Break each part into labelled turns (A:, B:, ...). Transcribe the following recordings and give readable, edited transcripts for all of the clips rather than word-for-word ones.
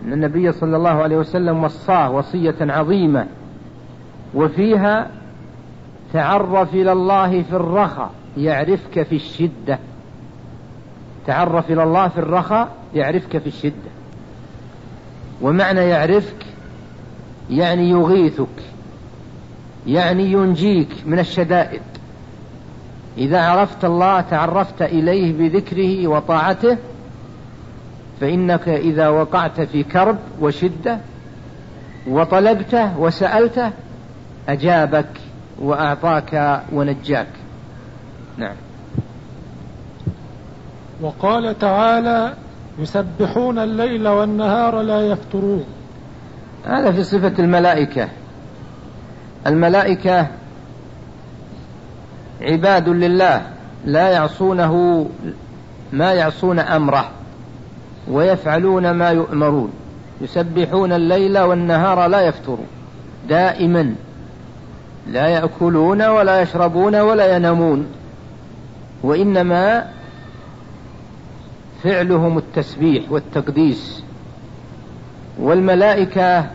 A: أن النبي صلى الله عليه وسلم وصاه وصية عظيمة، وفيها تعرف إلى الله في الرخاء يعرفك في الشدة. تعرف إلى الله في الرخاء يعرفك في الشدة. ومعنى يعرفك يعني يغيثك، يعني ينجيك من الشدائد. إذا عرفت الله تعرفت إليه بذكره وطاعته، فإنك إذا وقعت في كرب وشدة وطلبته وسألته أجابك وأعطاك ونجاك. نعم.
B: وقال تعالى: يسبحون الليل والنهار لا يفترون.
A: هذا في صفة الملائكة. الملائكة عباد لله لا يعصونه ما يعصون أمره ويفعلون ما يؤمرون. يسبحون الليل والنهار لا يفترون، دائما لا يأكلون ولا يشربون ولا ينامون، وإنما فعلهم التسبيح والتقديس. والملائكة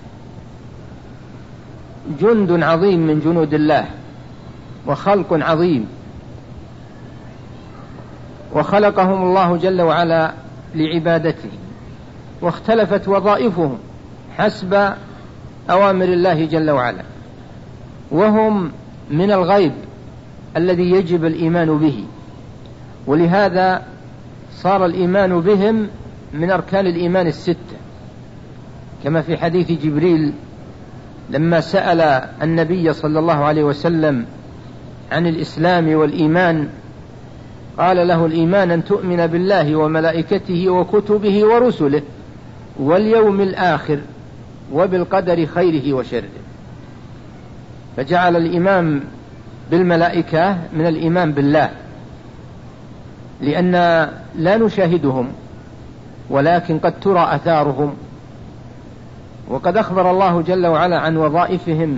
A: جند عظيم من جنود الله وخلق عظيم، وخلقهم الله جل وعلا لعبادته، واختلفت وظائفهم حسب أوامر الله جل وعلا، وهم من الغيب الذي يجب الإيمان به. ولهذا صار الإيمان بهم من أركان الإيمان الستة، كما في حديث جبريل لما سأل النبي صلى الله عليه وسلم عن الإسلام والإيمان، قال له: الإيمان أن تؤمن بالله وملائكته وكتبه ورسله واليوم الآخر وبالقدر خيره وشره. فجعل الإيمان بالملائكة من الإيمان بالله، لأن لا نشاهدهم ولكن قد ترى أثارهم، وقد أخبر الله جل وعلا عن وظائفهم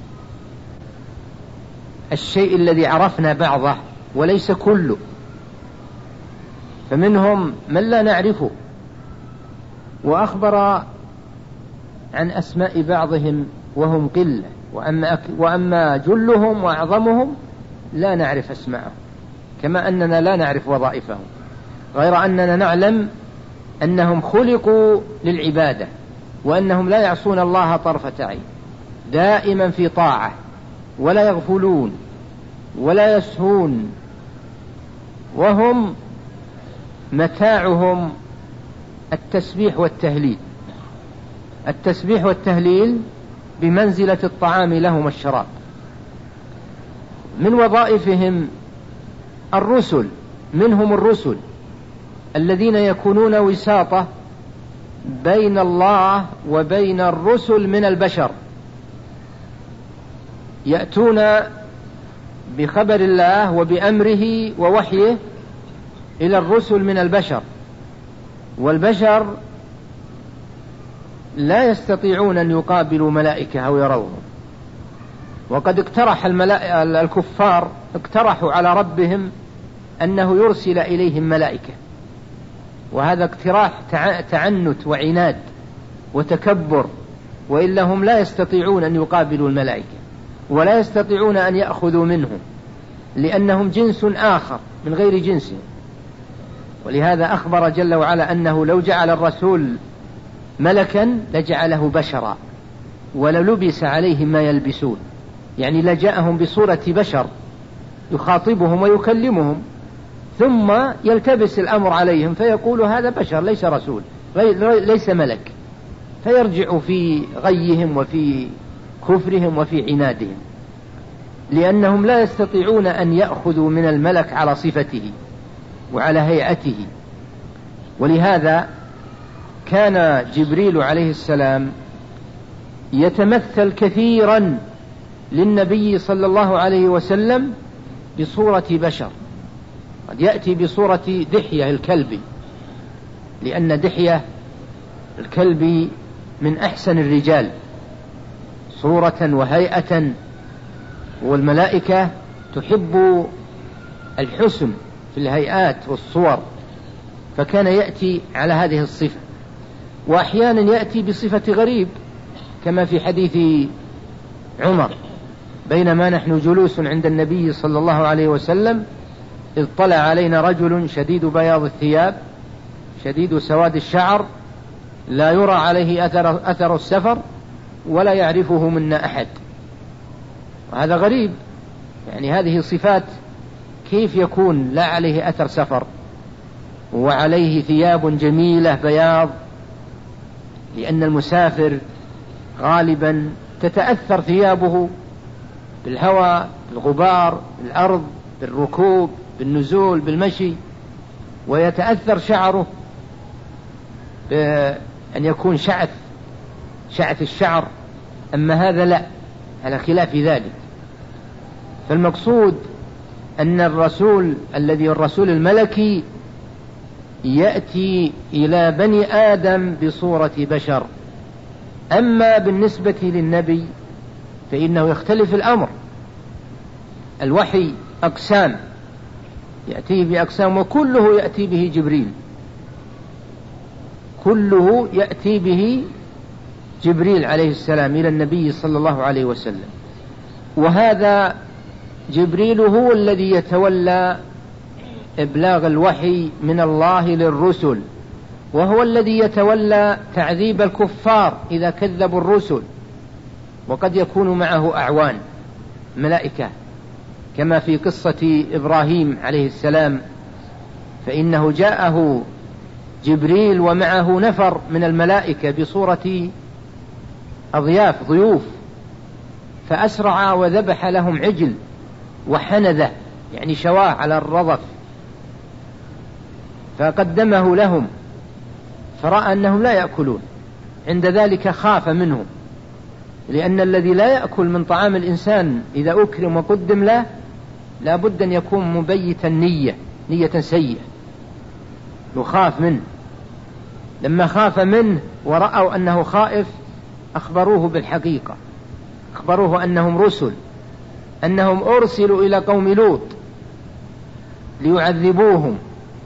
A: الشيء الذي عرفنا بعضه وليس كله، فمنهم من لا نعرفه، وأخبر عن أسماء بعضهم وهم قلة، وأما جلهم وأعظمهم لا نعرف أسماءهم، كما أننا لا نعرف وظائفهم، غير أننا نعلم أنهم خلقوا للعبادة، وأنهم لا يعصون الله طرفة عين، دائما في طاعة، ولا يغفلون ولا يسهون، وهم متاعهم التسبيح والتهليل. التسبيح والتهليل بمنزلة الطعام لهم الشراب. من وظائفهم الرسل، منهم الرسل الذين يكونون وساطة بين الله وبين الرسل من البشر، يأتون بخبر الله وبأمره ووحيه إلى الرسل من البشر، والبشر لا يستطيعون أن يقابلوا ملائكة أو يروهم. وقد اقترح الكفار اقترحوا على ربهم أنه يرسل إليهم ملائكة، وهذا اقتراح تعنت وعناد وتكبر، وإلا هم لا يستطيعون أن يقابلوا الملائكة ولا يستطيعون أن يأخذوا منهم، لأنهم جنس آخر من غير جنسهم. ولهذا أخبر جل وعلا أنه لو جعل الرسول ملكا لجعله بشرا وللبس عليهم ما يلبسون، يعني لجاءهم بصورة بشر يخاطبهم ويكلمهم، ثم يلتبس الأمر عليهم فيقول هذا بشر ليس رسول ليس ملك، فيرجع في غيهم وفي كفرهم وفي عنادهم، لأنهم لا يستطيعون أن يأخذوا من الملك على صفته وعلى هيئته. ولهذا كان جبريل عليه السلام يتمثل كثيرا للنبي صلى الله عليه وسلم بصورة بشر، قد يأتي بصورة دحية الكلب، لأن دحية الكلب من أحسن الرجال صورة وهيئة، والملائكة تحب الحسن في الهيئات والصور، فكان يأتي على هذه الصفة. وأحيانا يأتي بصفة غريب كما في حديث عمر: بينما نحن جلوس عند النبي صلى الله عليه وسلم إذ طلع علينا رجل شديد بياض الثياب شديد سواد الشعر لا يرى عليه أثر السفر ولا يعرفه منا أحد. وهذا غريب، يعني هذه صفات كيف يكون لا عليه أثر سفر وعليه ثياب جميلة بياض؟ لأن المسافر غالبا تتأثر ثيابه بالهواء، بالغبار، بالأرض، بالركوب، بالنزول، بالمشي، ويتأثر شعره بأن يكون شعث الشعر. أما هذا لا، على خلاف ذلك. فالمقصود أن الرسول الملكي يأتي إلى بني آدم بصورة بشر. أما بالنسبة للنبي فإنه يختلف الأمر. الوحي أقسام، يأتيه بأقسام، وكله يأتي به جبريل، كله يأتي به جبريل عليه السلام إلى النبي صلى الله عليه وسلم. وهذا جبريل هو الذي يتولى إبلاغ الوحي من الله للرسل، وهو الذي يتولى تعذيب الكفار إذا كذبوا الرسل. وقد يكون معه أعوان ملائكة كما في قصة إبراهيم عليه السلام، فإنه جاءه جبريل ومعه نفر من الملائكة بصورة ضيوف، فأسرع وذبح لهم عجل وحنذه، يعني شواه على الرضف، فقدمه لهم، فرأى أنهم لا يأكلون. عند ذلك خاف منهم، لأن الذي لا يأكل من طعام الإنسان إذا أكرم وقدم له لا بد أن يكون مبيتا نية سيئة، يخاف منه. لما خاف منه ورأوا أنه خائف أخبروه بالحقيقة، أخبروه أنهم رسل، أنهم أرسلوا إلى قوم لوط ليعذبوهم،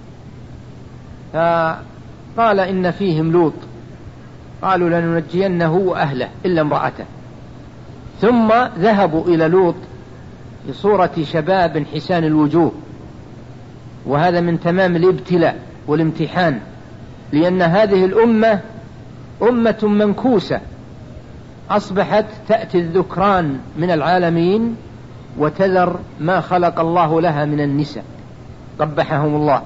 A: فقال إن فيهم لوط، قالوا لننجينه وأهله إلا امرأته. ثم ذهبوا إلى لوط بصورة شباب حسان الوجوه، وهذا من تمام الابتلاء والامتحان، لأن هذه الأمة أمة منكوسة، أصبحت تأتي الذكران من العالمين وتذر ما خلق الله لها من النساء قبحهم الله.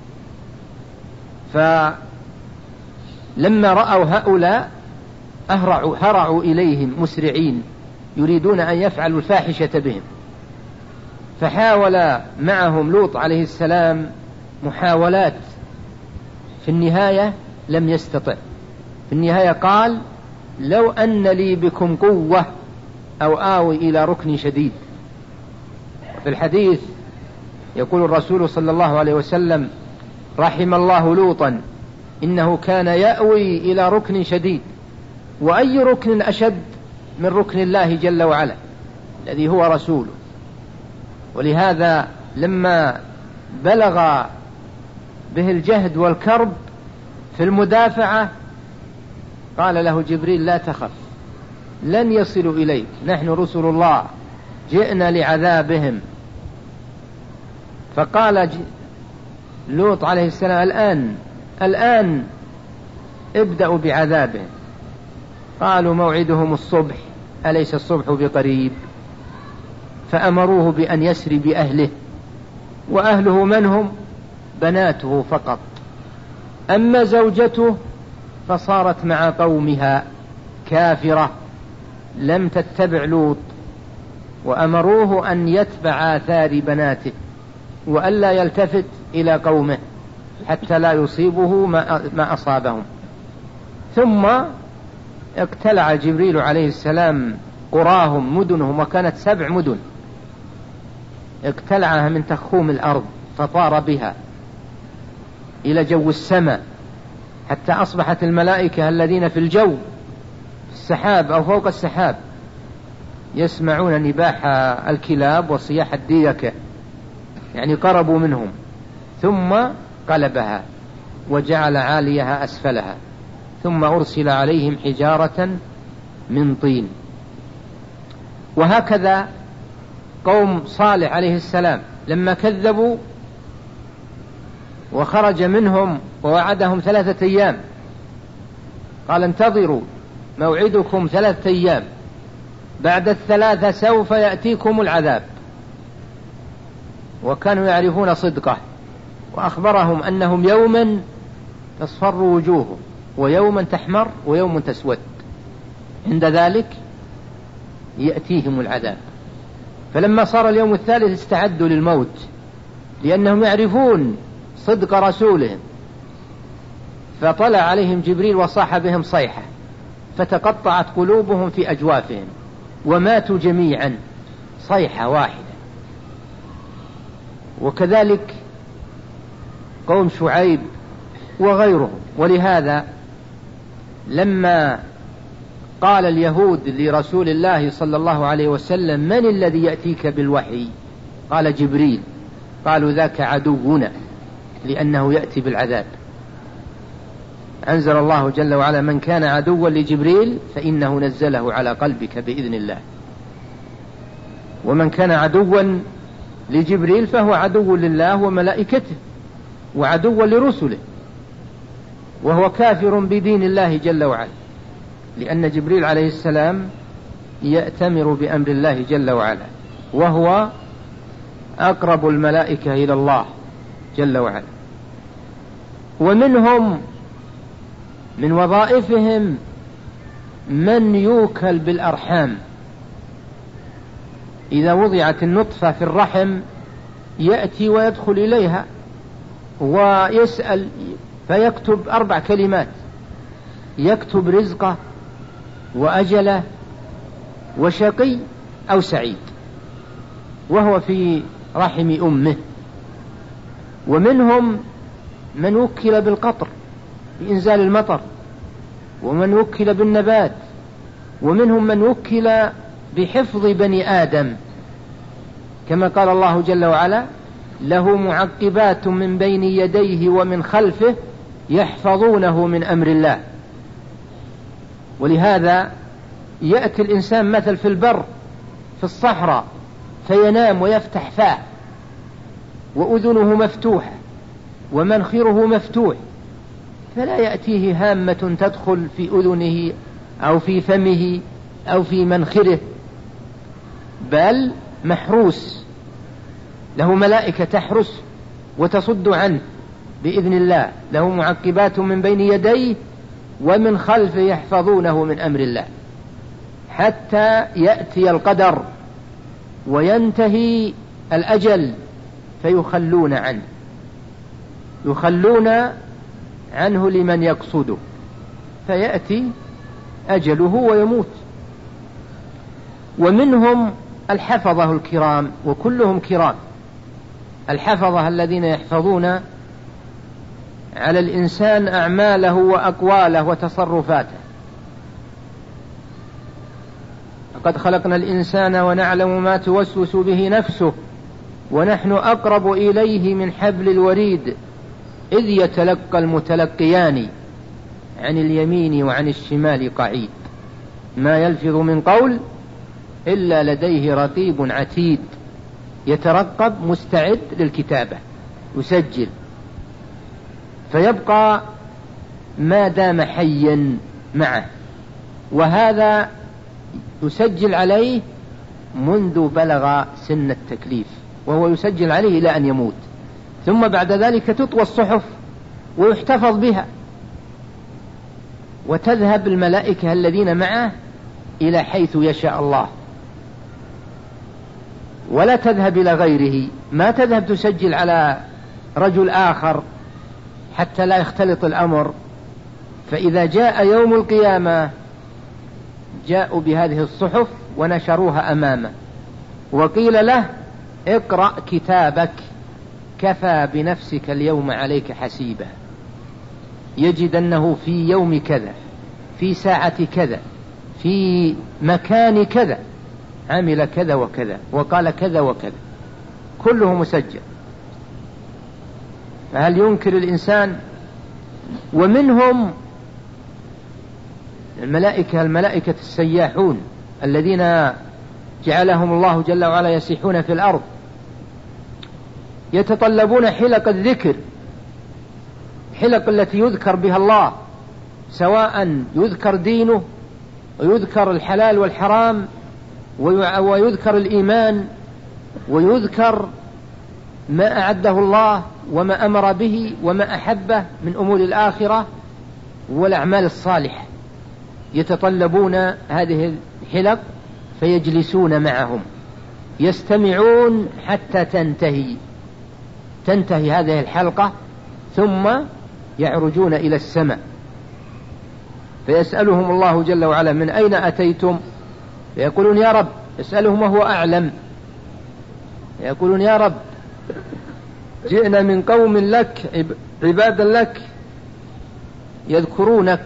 A: فلما رأوا هؤلاء هرعوا إليهم مسرعين يريدون أن يفعلوا الفاحشة بهم، فحاول معهم لوط عليه السلام محاولات، في النهاية لم يستطع. في النهاية قال: لو أن لي بكم قوة أو آوي إلى ركن شديد. في الحديث يقول الرسول صلى الله عليه وسلم: رحم الله لوطا إنه كان يأوي إلى ركن شديد. وأي ركن أشد من ركن الله جل وعلا الذي هو رسوله؟ ولهذا لما بلغ به الجهد والكرب في المدافعة قال له جبريل: لا تخف، لن يصلوا إليك، نحن رسل الله جئنا لعذابهم. فقال لوط عليه السلام: الآن ابدأوا بعذابهم. قالوا: موعدهم الصبح، أليس الصبح بقريب؟ فأمروه بأن يسري بأهله، وأهله من هم؟ بناته فقط، أما زوجته فصارت مع قومها كافرة لم تتبع لوط، وأمروه أن يتبع آثار بناته وألا يلتفت إلى قومه حتى لا يصيبه ما أصابهم. ثم اقتلع جبريل عليه السلام قراهم مدنهم، وكانت 7 مدن، اقتلعها من تخوم الأرض فطار بها إلى جو السماء، حتى أصبحت الملائكة الذين في الجو في السحاب أو فوق السحاب يسمعون نباح الكلاب وصياح الديكة، يعني قربوا منهم. ثم قلبها وجعل عاليها أسفلها، ثم أرسل عليهم حجارة من طين. وهكذا قوم صالح عليه السلام لما كذبوا وخرج منهم ووعدهم 3 أيام، قال انتظروا موعدكم 3 أيام، بعد 3 سوف يأتيكم العذاب. وكانوا يعرفون صدقه، وأخبرهم أنهم يوما تصفر وجوههم ويوما تحمر ويوم تسود، عند ذلك يأتيهم العذاب. فلما صار اليوم الثالث استعدوا للموت، لأنهم يعرفون صدق رسولهم. فطلع عليهم جبريل وصاح بهم صيحة فتقطعت قلوبهم في أجوافهم وماتوا جميعا صيحة واحدة. وكذلك قوم شعيب وغيرهم. ولهذا لما قال اليهود لرسول الله صلى الله عليه وسلم من الذي يأتيك بالوحي؟ قال جبريل. قالوا ذاك عدونا لأنه يأتي بالعذاب. أنزل الله جل وعلا من كان عدوا لجبريل فإنه نزله على قلبك بإذن الله. ومن كان عدوا لجبريل فهو عدو لله وملائكته وعدو لرسله، وهو كافر بدين الله جل وعلا، لأن جبريل عليه السلام يأتمر بأمر الله جل وعلا، وهو أقرب الملائكة إلى الله جل وعلا. ومنهم من وظائفهم من يوكل بالأرحام، إذا وضعت النطفة في الرحم يأتي ويدخل إليها ويسأل فيكتب 4 كلمات، يكتب رزقه وأجله وشقي أو سعيد وهو في رحم أمه. ومنهم من وكل بالقطر بإنزال المطر، ومن وكل بالنبات، ومنهم من وكل بحفظ بني آدم، كما قال الله جل وعلا له معقبات من بين يديه ومن خلفه يحفظونه من أمر الله. ولهذا يأتي الإنسان مثل في البر في الصحراء فينام ويفتح فاه وأذنه مفتوحة ومنخره مفتوح، فلا يأتيه هامة تدخل في أذنه أو في فمه أو في منخره، بل محروس له ملائكة تحرس وتصد عنه بإذن الله، له معقبات من بين يديه ومن خلفه يحفظونه من أمر الله حتى يأتي القدر وينتهي الأجل فيخلون عنه، يخلون عنه لمن يقصده، فيأتي أجله ويموت. ومنهم الحفظة الكرام، وكلهم كرام، الحفظة الذين يحفظون على الإنسان أعماله وأقواله وتصرفاته. لقد خلقنا الإنسان ونعلم ما توسوس به نفسه ونحن أقرب إليه من حبل الوريد إذ يتلقى المتلقيان عن اليمين وعن الشمال قعيد ما يلفظ من قول إلا لديه رقيب عتيد يترقب مستعد للكتابة يسجل، فيبقى ما دام حيا معه، وهذا يسجل عليه منذ بلغ سن التكليف، وهو يسجل عليه إلى أن يموت، ثم بعد ذلك تطوى الصحف ويحتفظ بها، وتذهب الملائكة الذين معه إلى حيث يشاء الله، ولا تذهب إلى غيره، ما تذهب تسجل على رجل آخر حتى لا يختلط الأمر. فإذا جاء يوم القيامة جاءوا بهذه الصحف ونشروها أمامه، وقيل له اقرأ كتابك كفى بنفسك اليوم عليك حسيبا، يجد أنه في يوم كذا في ساعة كذا في مكان كذا عمل كذا وكذا وقال كذا وكذا، كله مسجل، فهل ينكر الإنسان؟ ومنهم الملائكة السياحون الذين جعلهم الله جل وعلا يسيحون في الأرض، يتطلبون حلق الذكر، حلق التي يذكر بها الله، سواء يذكر دينه ويذكر الحلال والحرام ويذكر الإيمان ويذكر ما أعده الله وما أمر به وما أحبه من أمور الآخرة والأعمال الصالحة. يتطلبون هذه الحلق فيجلسون معهم يستمعون حتى تنتهي هذه الحلقة، ثم يعرجون إلى السماء فيسألهم الله جل وعلا: من أين أتيتم؟ فيقولون: يا رب. يسألهم وهو أعلم، يقولون: يا رب، جئنا من قوم لك عبادا لك يذكرونك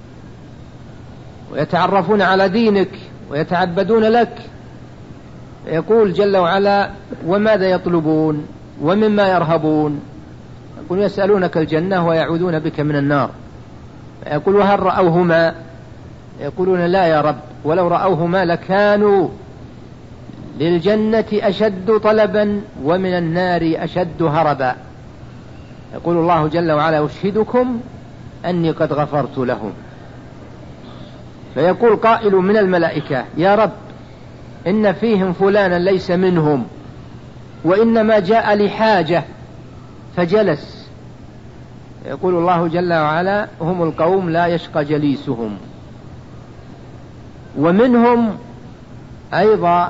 A: ويتعرفون على دينك ويتعبدون لك. يقول جل وعلا: وماذا يطلبون ومما يرهبون؟ يقول: يسألونك الجنة ويعوذون بك من النار. يقول: وهل رأوهما؟ يقولون: لا يا رب، ولو رأوهما لكانوا للجنة أشد طلبا ومن النار أشد هربا. يقول الله جل وعلا: أشهدكم أني قد غفرت لهم. فيقول قائل من الملائكة: يا رب، إن فيهم فلانا ليس منهم وإنما جاء لحاجة فجلس. يقول الله جل وعلا: هم القوم لا يشقى جليسهم. ومنهم أيضا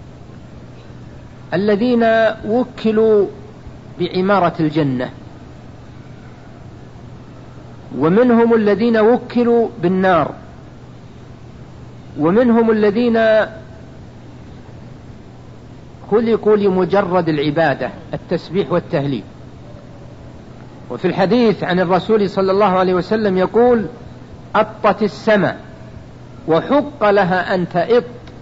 A: الذين وكلوا بعمارة الجنة، ومنهم الذين وكلوا بالنار، ومنهم الذين خلقوا لمجرد العبادة، التسبيح والتهليل. وفي الحديث عن الرسول صلى الله عليه وسلم يقول: أطت السماء وحق لها أن تئط،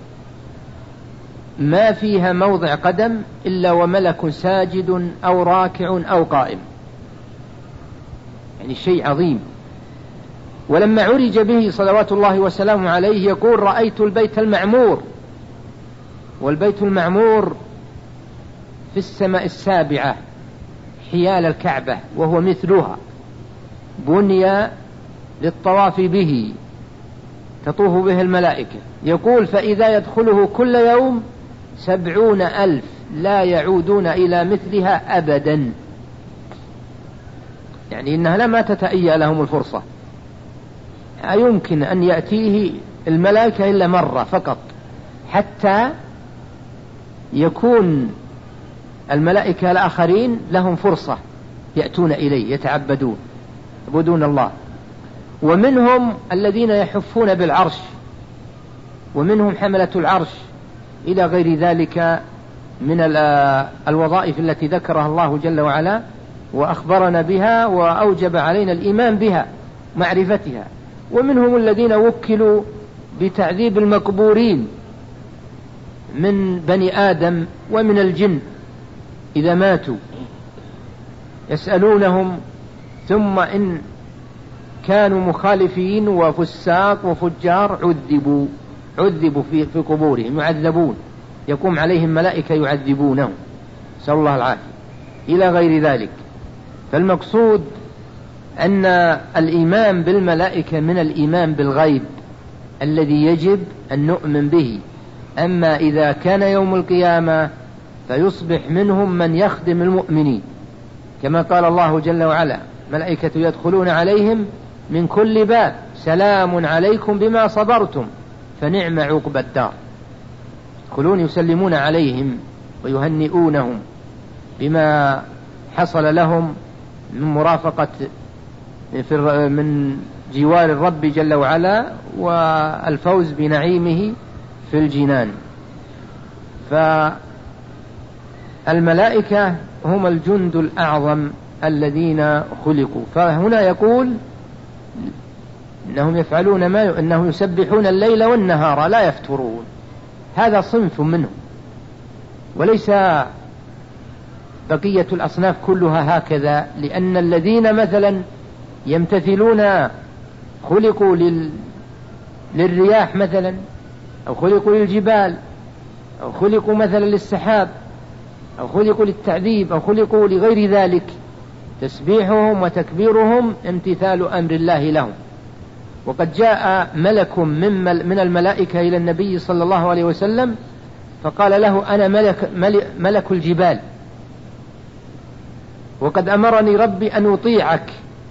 A: ما فيها موضع قدم إلا وملك ساجد أو راكع أو قائم. يعني شيء عظيم. ولما عرج به صلوات الله وسلامه عليه يقول: رأيت البيت المعمور، والبيت المعمور في السماء السابعة حيال الكعبة، وهو مثلها، بني للطواف به، تطوف به الملائكة. يقول: فإذا يدخله كل يوم 70,000 لا يعودون إلى مثلها أبدا. يعني إنها لما تتأيى لهم الفرصة، لا يمكن أن يأتيه الملائكة إلا مرة فقط، حتى يكون الملائكة الآخرين لهم فرصة يأتون إليه يتعبدون يعبدون الله. ومنهم الذين يحفون بالعرش، ومنهم حملة العرش، إلى غير ذلك من الوظائف التي ذكرها الله جل وعلا وأخبرنا بها وأوجب علينا الإيمان بها معرفتها. ومنهم الذين وكلوا بتعذيب المقبورين من بني آدم ومن الجن إذا ماتوا، يسألونهم، ثم إن كانوا مخالفين وفساق وفجار عذبوا في قبورهم، يعذبون، يقوم عليهم ملائكة يعذبونهم، نسأل الله العافية، إلى غير ذلك. فالمقصود أن الإيمان بالملائكة من الإيمان بالغيب الذي يجب أن نؤمن به. أما إذا كان يوم القيامة فيصبح منهم من يخدم المؤمنين، كما قال الله جل وعلا: ملائكة يدخلون عليهم من كل باب سلام عليكم بما صبرتم فنعم عقبى الدار. يدخلون يسلمون عليهم ويهنئونهم بما حصل لهم من مرافقة من جوار الرب جل وعلا والفوز بنعيمه في الجنان. فالملائكة هم الجند الأعظم الذين خلقوا. فهنا يقول إنهم يفعلون إنهم يسبحون الليل والنهار لا يفترون. هذا صنف منهم، وليس بقية الأصناف كلها هكذا، لأن الذين مثلا يمتثلون خلقوا للرياح مثلا، أو خلقوا للجبال، أو خلقوا مثلا للسحاب، أو خلقوا للتعذيب، أو خلقوا لغير ذلك. تسبيحهم وتكبيرهم امتثال أمر الله لهم. وقد جاء ملك من الملائكة إلى النبي صلى الله عليه وسلم فقال له: أنا ملك الجبال، وقد أمرني ربي أن أطيعك،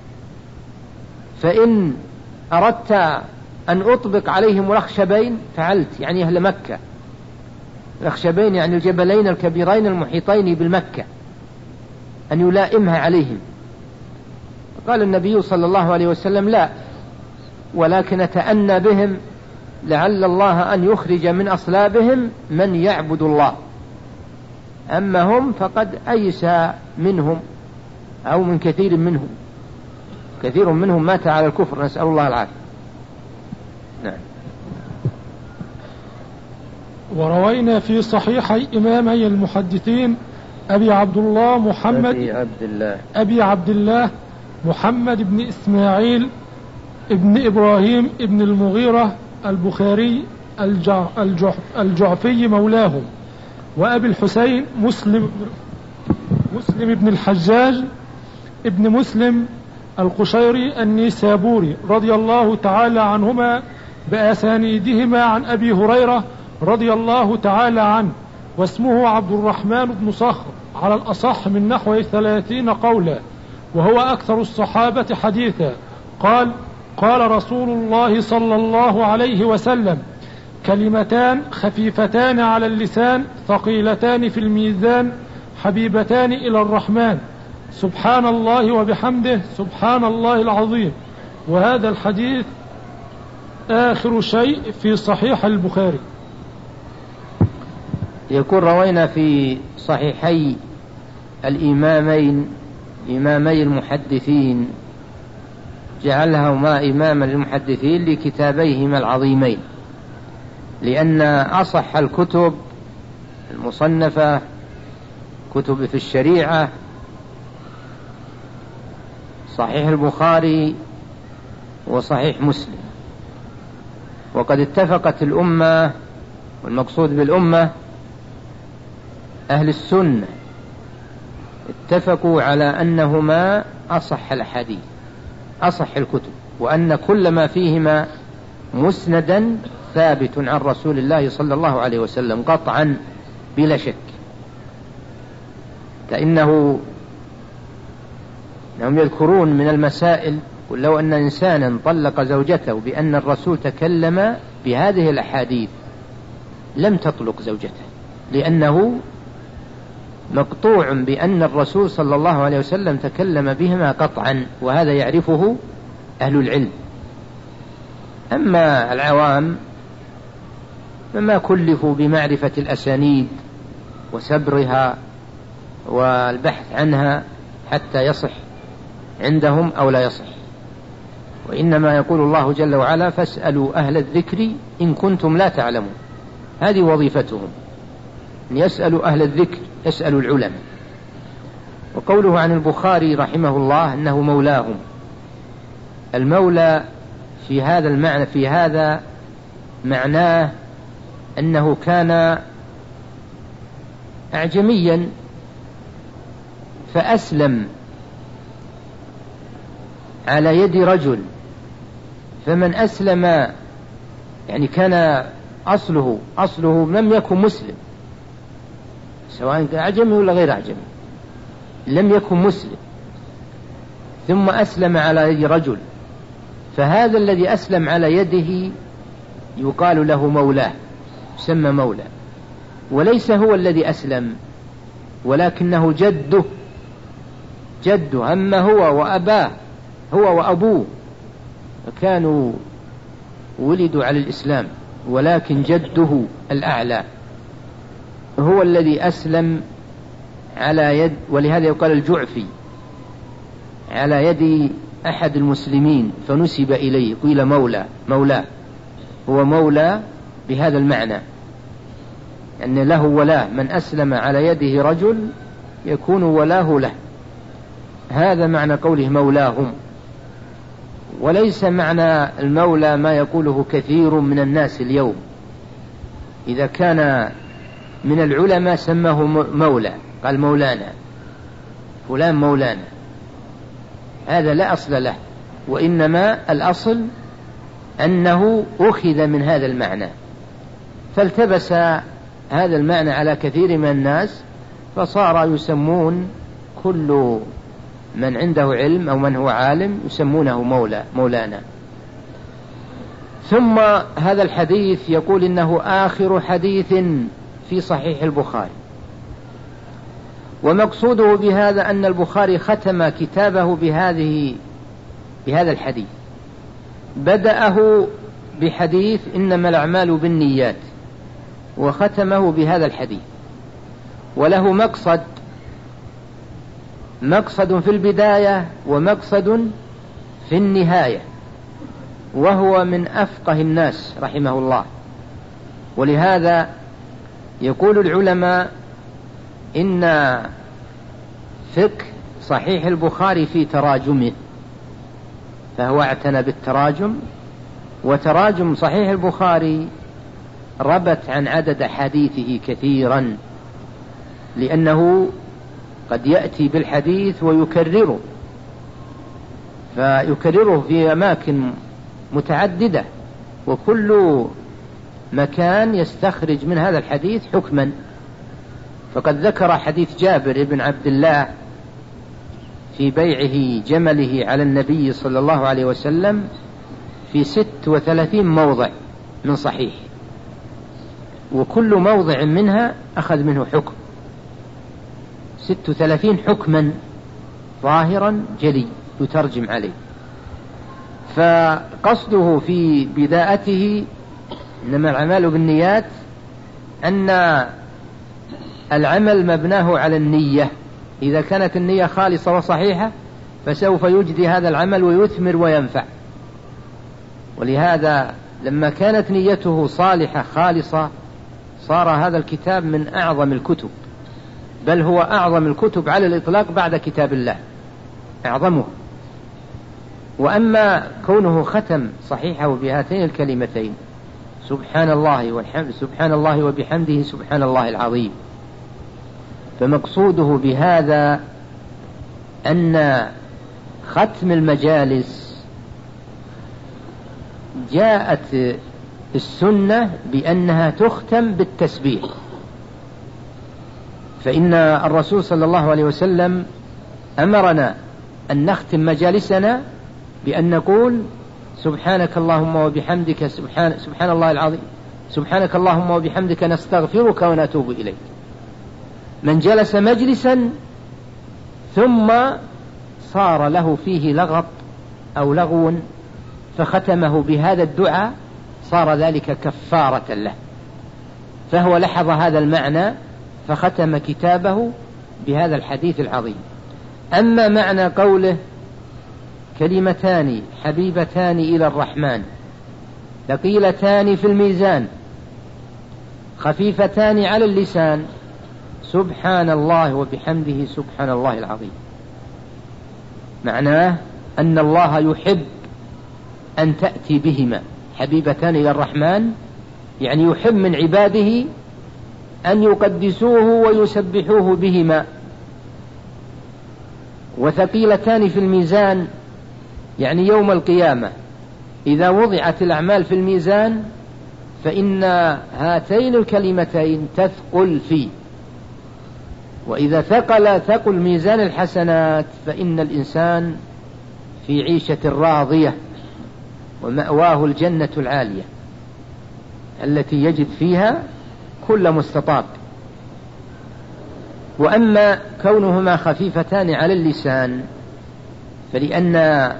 A: فإن أردت أن أطبق عليهم الأخشبين فعلت، يعني أهل مكة. الأخشبين يعني الجبلين الكبيرين المحيطين بالمكة، أن يلائمها عليهم. قال النبي صلى الله عليه وسلم: لا، ولكن أتأنى بهم لعل الله أن يخرج من أصلابهم من يعبد الله، أما هم فقد أيس منهم أو من كثير منهم، كثير منهم مات على الكفر، نسأل الله العافية. نعم.
B: وروينا في صحيحي إمامي المحدثين أبي عبد الله محمد بن إسماعيل ابن إبراهيم ابن المغيرة البخاري الجعفي مولاهم، وأبي الحسين مسلم بن الحجاج ابن مسلم القشيري النيسابوري رضي الله تعالى عنهما بأسانيدهما عن أبي هريرة رضي الله تعالى عنه، واسمه عبد الرحمن بن صخر على الأصح من نحو 30 قولا، وهو أكثر الصحابة حديثا. قال رسول الله صلى الله عليه وسلم: كلمتان خفيفتان على اللسان ثقيلتان في الميزان حبيبتان إلى الرحمن، سبحان الله وبحمده سبحان الله العظيم. وهذا الحديث آخر شيء في صحيح البخاري.
A: يقول: روينا في صحيحي الإمامي المحدثين، جعلهما إماما للمحدثين لكتابيهما العظيمين، لأن أصح الكتب المصنفة كتب في الشريعة صحيح البخاري وصحيح مسلم. وقد اتفقت الأمة، والمقصود بالأمة أهل السنة، اتفقوا على أنهما أصح الحديث، أصح الكتب، وأن كل ما فيهما مسندا ثابت عن رسول الله صلى الله عليه وسلم قطعا بلا شك. كأنهم يذكرون من المسائل: قل لو أن إنسانا طلق زوجته بأن الرسول تكلم بهذه الأحاديث لم تطلق زوجته، لأنه مقطوع بأن الرسول صلى الله عليه وسلم تكلم بهما قطعا، وهذا يعرفه أهل العلم. أما العوام فما كلفوا بمعرفة الأسانيد وسبرها والبحث عنها حتى يصح عندهم أو لا يصح، وإنما يقول الله جل وعلا: فاسألوا أهل الذكر إن كنتم لا تعلمون. هذه وظيفتهم، أن يسألوا أهل الذكر، يسألوا العلماء. وقوله عن البخاري رحمه الله أنه مولاهم، المولى في هذا المعنى، في هذا معناه أنه كان أعجميا فأسلم على يد رجل، فمن أسلم يعني كان أصله لم يكن مسلم، سواء كان أعجمي ولا غير أعجمي، لم يكن مسلم، ثم أسلم على يد رجل، فهذا الذي أسلم على يده يقال له مولاه، يسمى مولى، وليس هو الذي أسلم، ولكنه جده، أما هو وأباه، هو وأبوه كانوا ولدوا على الإسلام، ولكن جده الأعلى هو الذي أسلم على يد، ولهذا يقال الجعفي، على يد أحد المسلمين فنسب إليه، قيل مولاه، هو مولى بهذا المعنى، أن له ولاه، من أسلم على يده رجل يكون ولاه له، هذا معنى قوله مولاهم. وليس معنى المولى ما يقوله كثير من الناس اليوم، إذا كان من العلماء سماه مولى، قال مولانا فلان مولانا، هذا لا أصل له، وإنما الأصل أنه أخذ من هذا المعنى، فالتبس هذا المعنى على كثير من الناس، فصار يسمون كل من عنده علم أو من هو عالم يسمونه مولانا. ثم هذا الحديث يقول إنه آخر حديث في صحيح البخاري، ومقصوده بهذا أن البخاري ختم كتابه بهذا الحديث، بدأه بحديث إنما الأعمال بالنيات، وختمه بهذا الحديث، وله مقصد في البداية ومقصد في النهاية، وهو من أفقه الناس رحمه الله. ولهذا يقول العلماء إن فقه صحيح البخاري في تراجمه، فهو اعتنى بالتراجم، وتراجم صحيح البخاري ربت عن عدد حديثه كثيرا، لأنه قد يأتي بالحديث ويكرره، فيكرره في أماكن متعددة، وكل مكان يستخرج من هذا الحديث حكما. فقد ذكر حديث جابر بن عبد الله في بيعه جمله على النبي صلى الله عليه وسلم في 36 موضع من صحيح، وكل موضع منها أخذ منه حكم، 36 حكما ظاهرا جلي يترجم عليه. فقصده في بداءته إنما الأعمال بالنيات أن العمل مبناه على النية، إذا كانت النية خالصة وصحيحة فسوف يجدي هذا العمل ويثمر وينفع. ولهذا لما كانت نيته صالحة خالصة صار هذا الكتاب من أعظم الكتب، بل هو أعظم الكتب على الإطلاق بعد كتاب الله، أعظمه. وأما كونه ختم صحيحه بهاتين الكلمتين سبحان الله والحمد، سبحان الله وبحمده سبحان الله العظيم، فمقصوده بهذا أن ختم المجالس جاءت السنة بأنها تختم بالتسبيح، فإن الرسول صلى الله عليه وسلم أمرنا أن نختم مجالسنا بأن نقول سبحانك اللهم وبحمدك سبحان الله العظيم، سبحانك اللهم وبحمدك نستغفرك ونتوب إليك. من جلس مجلسا ثم صار له فيه لغط أو لغو فختمه بهذا الدعاء صار ذلك كفارة له، فهو لحظ هذا المعنى فختم كتابه بهذا الحديث العظيم. أما معنى قوله كلمتان حبيبتان إلى الرحمن ثقيلتان في الميزان خفيفتان على اللسان سبحان الله وبحمده سبحان الله العظيم، معناه أن الله يحب أن تأتي بهما، حبيبتان إلى الرحمن يعني يحب من عباده أن يقدسوه ويسبحوه بهما. وثقيلتان في الميزان يعني يوم القيامة إذا وضعت الأعمال في الميزان فإن هاتين الكلمتين تثقل فيه، وإذا ثقل ميزان الحسنات فإن الإنسان في عيشة راضية ومأواه الجنة العالية التي يجد فيها كل مستطاب. وأما كونهما خفيفتان على اللسان فلأن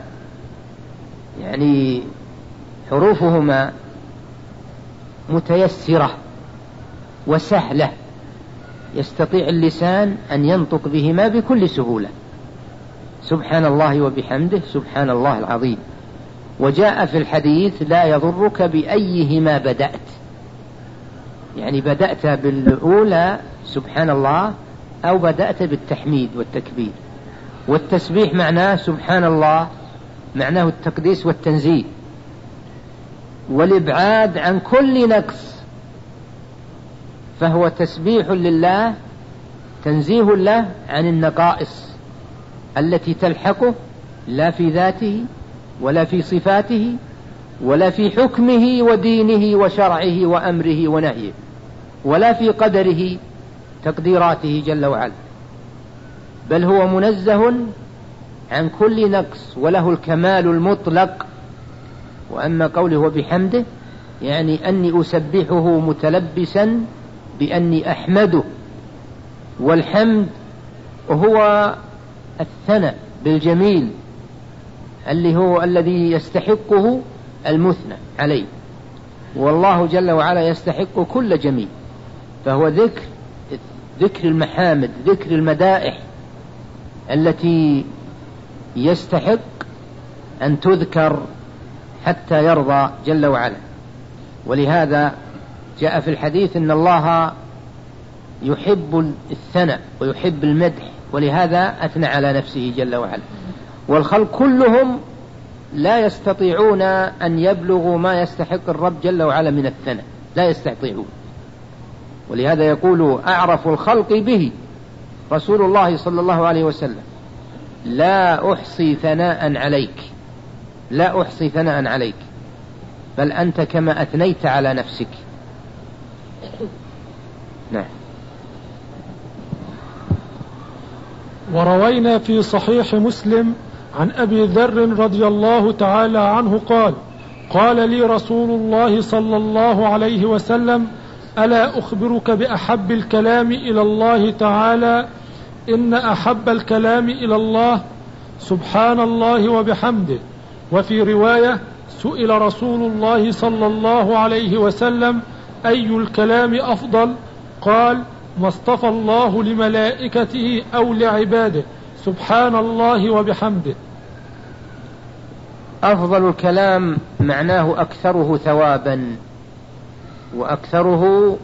A: يعني حروفهما متيسرة وسهلة، يستطيع اللسان أن ينطق بهما بكل سهولة، سبحان الله وبحمده سبحان الله العظيم. وجاء في الحديث لا يضرك بأيهما بدأت، يعني بدأت بالأولى سبحان الله أو بدأت بالتحميد والتكبير. والتسبيح معناه سبحان الله معناه التقديس والتنزيه والإبعاد عن كل نقص، فهو تسبيح لله، تنزيه له عن النقائص التي تلحقه لا في ذاته ولا في صفاته ولا في حكمه ودينه وشرعه وأمره ونهيه ولا في قدره تقديراته جل وعلا، بل هو منزه عن كل نقص وله الكمال المطلق. وأما قوله وبحمده يعني أني أسبحه متلبسا بأني أحمده، والحمد هو الثناء بالجميل اللي هو الذي يستحقه المثنى عليه، والله جل وعلا يستحق كل جميل، فهو ذكر المحامد، ذكر المدائح التي يستحق أن تذكر حتى يرضى جل وعلا. ولهذا جاء في الحديث إن الله يحب الثناء ويحب المدح، ولهذا أثنى على نفسه جل وعلا. والخلق كلهم لا يستطيعون أن يبلغوا ما يستحق الرب جل وعلا من الثناء، لا يستطيعون. ولهذا يقول أعرف الخلق به رسول الله صلى الله عليه وسلم لا أحصي ثناء عليك، لا أحصي ثناء عليك، بل أنت كما أثنيت على نفسك. نعم.
B: وروينا في صحيح مسلم عن أبي ذر رضي الله تعالى عنه قال: قال لي رسول الله صلى الله عليه وسلم: ألا أخبرك بأحب الكلام إلى الله تعالى؟ إن أحب الكلام إلى الله سبحان الله وبحمده. وفي رواية: سئل رسول الله صلى الله عليه وسلم: أي الكلام أفضل؟ قال: ما اصطفى الله لملائكته أو لعباده، سبحان الله وبحمده.
A: أفضل الكلام معناه أكثره ثوابا وأكثره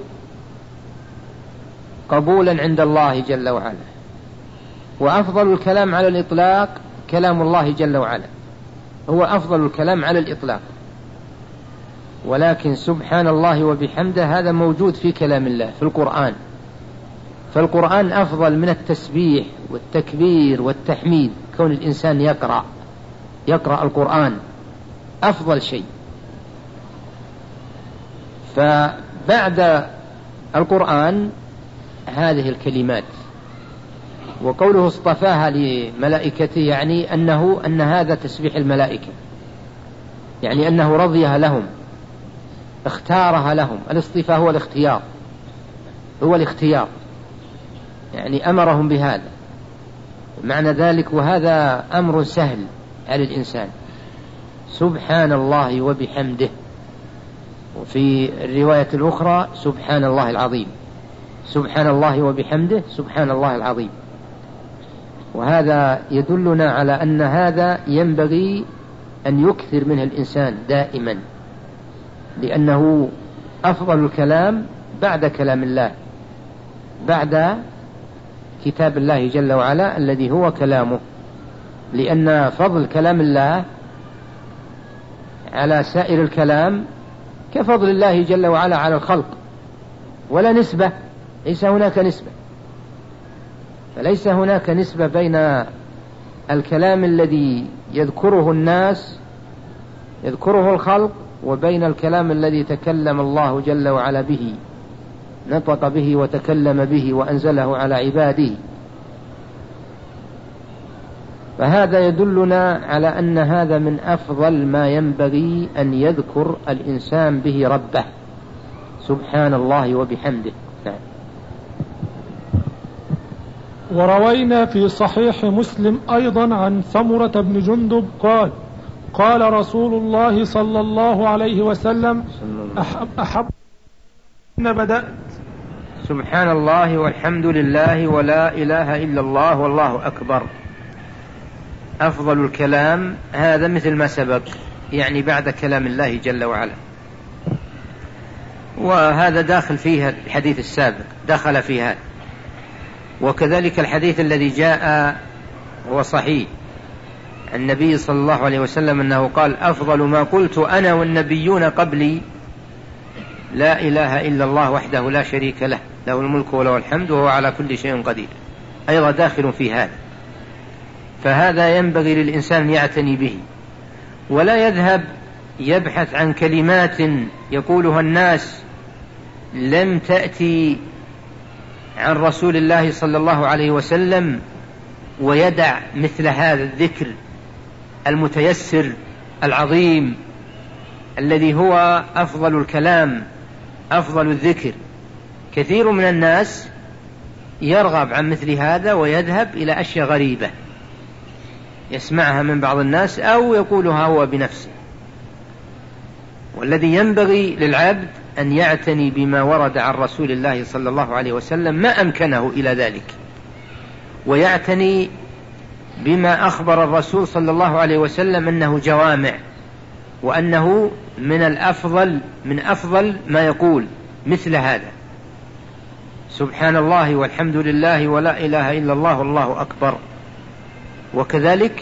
A: قبولا عند الله جل وعلا. وأفضل الكلام على الإطلاق كلام الله جل وعلا، هو أفضل الكلام على الإطلاق. ولكن سبحان الله وبحمده هذا موجود في كلام الله في القرآن، فالقرآن أفضل من التسبيح والتكبير والتحميد. كون الإنسان يقرأ القرآن أفضل شيء. فبعد القرآن هذه الكلمات. وقوله اصطفاها لملائكته يعني أن هذا تسبيح الملائكة، يعني أنه رضيها لهم، اختارها لهم. الاصطفاء هو الاختيار، هو الاختيار، يعني أمرهم بهذا معنى ذلك. وهذا أمر سهل على الإنسان، سبحان الله وبحمده. وفي الرواية الأخرى سبحان الله العظيم، سبحان الله وبحمده سبحان الله العظيم. وهذا يدلنا على أن هذا ينبغي أن يكثر منه الإنسان دائما، لأنه أفضل الكلام بعد كلام الله، بعد كتاب الله جل وعلا الذي هو كلامه. لأن فضل كلام الله على سائر الكلام كفضل الله جل وعلا على الخلق، ولا نسبة، ليس هناك نسبة. فليس هناك نسبة بين الكلام الذي يذكره الناس، يذكره الخلق، وبين الكلام الذي تكلم الله جل وعلا به، نطق به وتكلم به وأنزله على عباده. فهذا يدلنا على أن هذا من أفضل ما ينبغي أن يذكر الإنسان به ربه، سبحان الله وبحمده.
B: وروينا في صحيح مسلم أيضا عن سمرة بن جندب قال: قال رسول الله صلى الله عليه وسلم: أحب إن بدأت
A: سبحان الله والحمد لله ولا إله إلا الله والله أكبر. أفضل الكلام هذا مثل ما سبق، يعني بعد كلام الله جل وعلا. وهذا داخل فيها الحديث السابق، دخل في هذا. وكذلك الحديث الذي جاء هو صحيح النبي صلى الله عليه وسلم أنه قال: أفضل ما قلت أنا والنبيون قبلي لا إله إلا الله وحده لا شريك له، له الملك وله الحمد وهو على كل شيء قدير، أيضا داخل في هذا. فهذا ينبغي للإنسان أن يعتني به، ولا يذهب يبحث عن كلمات يقولها الناس لم تأتي عن رسول الله صلى الله عليه وسلم، ويدع مثل هذا الذكر المتيسر العظيم الذي هو أفضل الكلام، أفضل الذكر. كثير من الناس يرغب عن مثل هذا ويذهب إلى أشياء غريبة يسمعها من بعض الناس أو يقولها هو بنفسه. والذي ينبغي للعبد أن يعتني بما ورد عن رسول الله صلى الله عليه وسلم ما أمكنه إلى ذلك، ويعتني بما أخبر الرسول صلى الله عليه وسلم أنه جوامع، وأنه من أفضل ما يقول مثل هذا: سبحان الله والحمد لله ولا إله إلا الله والله أكبر. وكذلك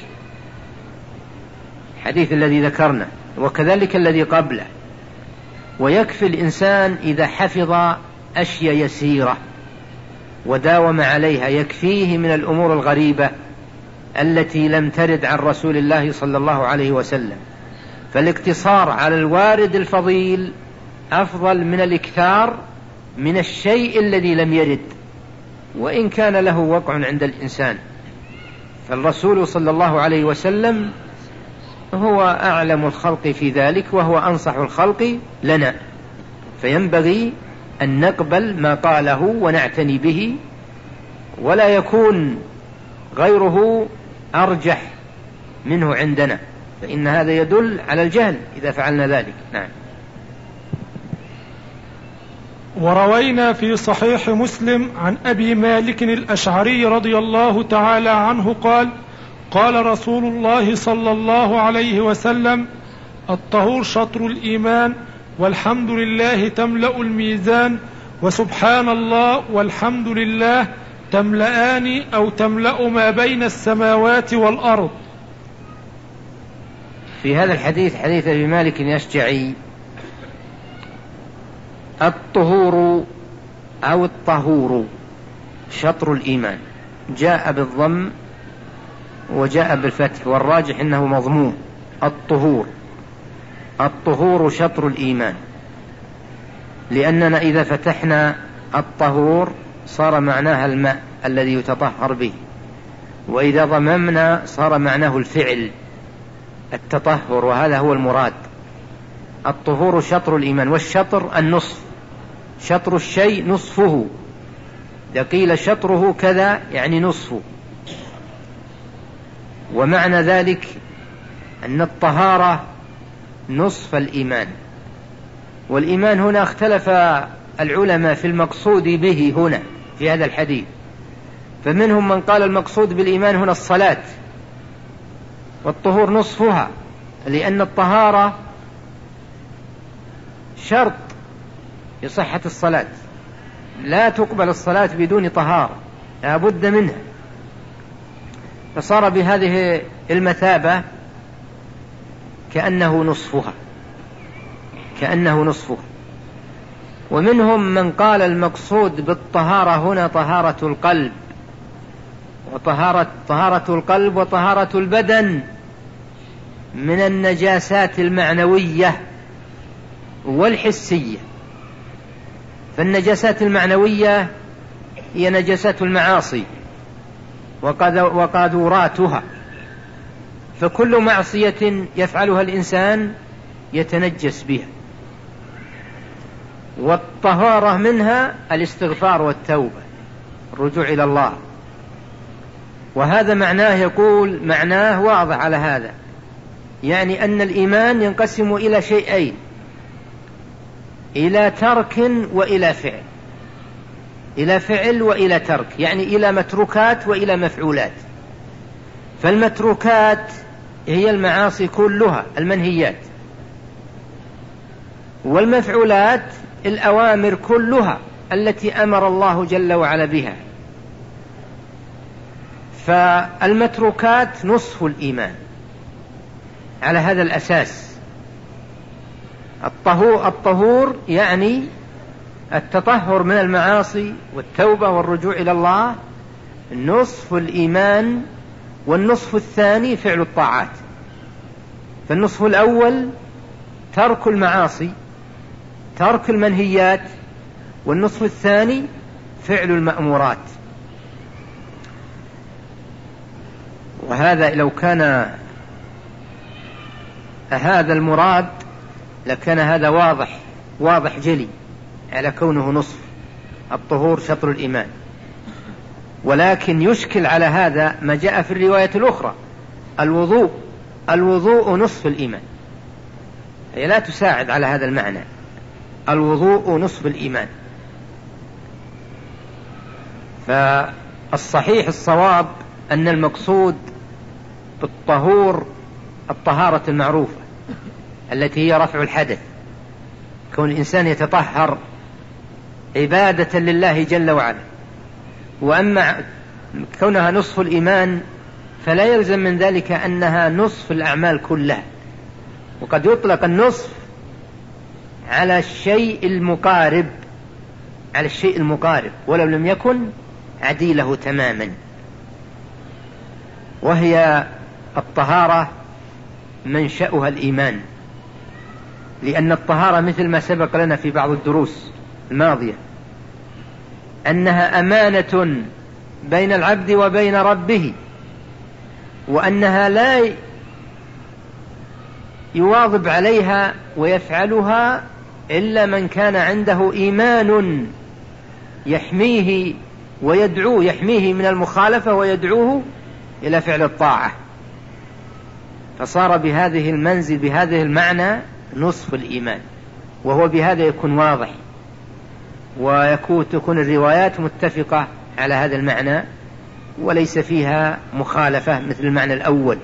A: الحديث الذي ذكرنا، وكذلك الذي قبله. ويكفي الإنسان إذا حفظ أشياء يسيرة وداوم عليها، يكفيه من الأمور الغريبة التي لم ترد عن رسول الله صلى الله عليه وسلم. فالاقتصار على الوارد الفضيل أفضل من الإكثار من الشيء الذي لم يرد وإن كان له وقع عند الإنسان. فالرسول صلى الله عليه وسلم هو أعلم الخلق في ذلك، وهو أنصح الخلق لنا، فينبغي أن نقبل ما قاله ونعتني به، ولا يكون غيره أرجح منه عندنا، فإن هذا يدل على الجهل إذا فعلنا ذلك. نعم.
B: وروينا في صحيح مسلم عن أبي مالك الأشعري رضي الله تعالى عنه قال: قال رسول الله صلى الله عليه وسلم: الطهور شطر الإيمان، والحمد لله تملأ الميزان، وسبحان الله والحمد لله تملأان أو تملأ ما بين السماوات والأرض.
A: في هذا الحديث، حديث أبي مالك الأشجعي، الطهور أو الطهور شطر الإيمان، جاء بالضم وجاء بالفتح، والراجح أنه مضموم. الطهور شطر الإيمان، لأننا إذا فتحنا الطهور صار معناها الماء الذي يتطهر به، وإذا ضممنا صار معناه الفعل التطهر، وهذا هو المراد. الطهور شطر الإيمان، والشطر النصف، شطر الشيء نصفه، إذا قيل شطره كذا يعني نصفه. ومعنى ذلك أن الطهارة نصف الإيمان. والإيمان هنا اختلف العلماء في المقصود به هنا في هذا الحديث، فمنهم من قال المقصود بالإيمان هنا الصلاة، والطهور نصفها، لأن الطهارة شرط لصحة الصلاة، لا تقبل الصلاة بدون طهارة، لا بد منها. فصار بهذه المثابة كأنه نصفها. ومنهم من قال المقصود بالطهارة هنا طهارة القلب، طهارة القلب وطهارة البدن من النجاسات المعنوية والحسية. فالنجاسات المعنوية هي نجاسات المعاصي وقاذوراتها، فكل معصية يفعلها الإنسان يتنجس بها، والطهارة منها الاستغفار والتوبة، الرجوع إلى الله. وهذا معناه، يقول معناه واضح على هذا، يعني أن الإيمان ينقسم إلى شيئين: إلى ترك وإلى فعل، إلى فعل وإلى ترك، يعني إلى متروكات وإلى مفعولات. فالمتروكات هي المعاصي كلها المنهيات، والمفعولات الأوامر كلها التي أمر الله جل وعلا بها. فالمتروكات نصف الإيمان، على هذا الأساس. الطهور يعني التطهر من المعاصي والتوبة والرجوع إلى الله، نصف الإيمان، والنصف الثاني فعل الطاعات. فالنصف الأول ترك المعاصي، ترك المنهيات، والنصف الثاني فعل المأمورات. وهذا لو كان هذا المراد لكان هذا واضح جلي على كونه نصف. الطهور شطر الإيمان، ولكن يشكل على هذا ما جاء في الرواية الأخرى: الوضوء نصف الإيمان. هي لا تساعد على هذا المعنى. الوضوء نصف الإيمان. فالصحيح الصواب أن المقصود بالطهور الطهارة المعروفة التي هي رفع الحدث، كون الإنسان يتطهر عبادة لله جل وعلا. وأما كونها نصف الإيمان فلا يلزم من ذلك أنها نصف الأعمال كلها، وقد يطلق النصف على الشيء المقارب ولو لم يكن عديله تماما. وهي الطهارة منشأها الإيمان، لأن الطهارة مثل ما سبق لنا في بعض الدروس الماضية أنها أمانة بين العبد وبين ربه، وأنها لا يواظب عليها ويفعلها إلا من كان عنده إيمان يحميه من المخالفة ويدعوه إلى فعل الطاعة. فصار بهذه المنزل بهذه المعنى نصف الإيمان، وهو بهذا يكون واضح، وتكون الروايات متفقة على هذا المعنى وليس فيها مخالفة مثل المعنى الأول.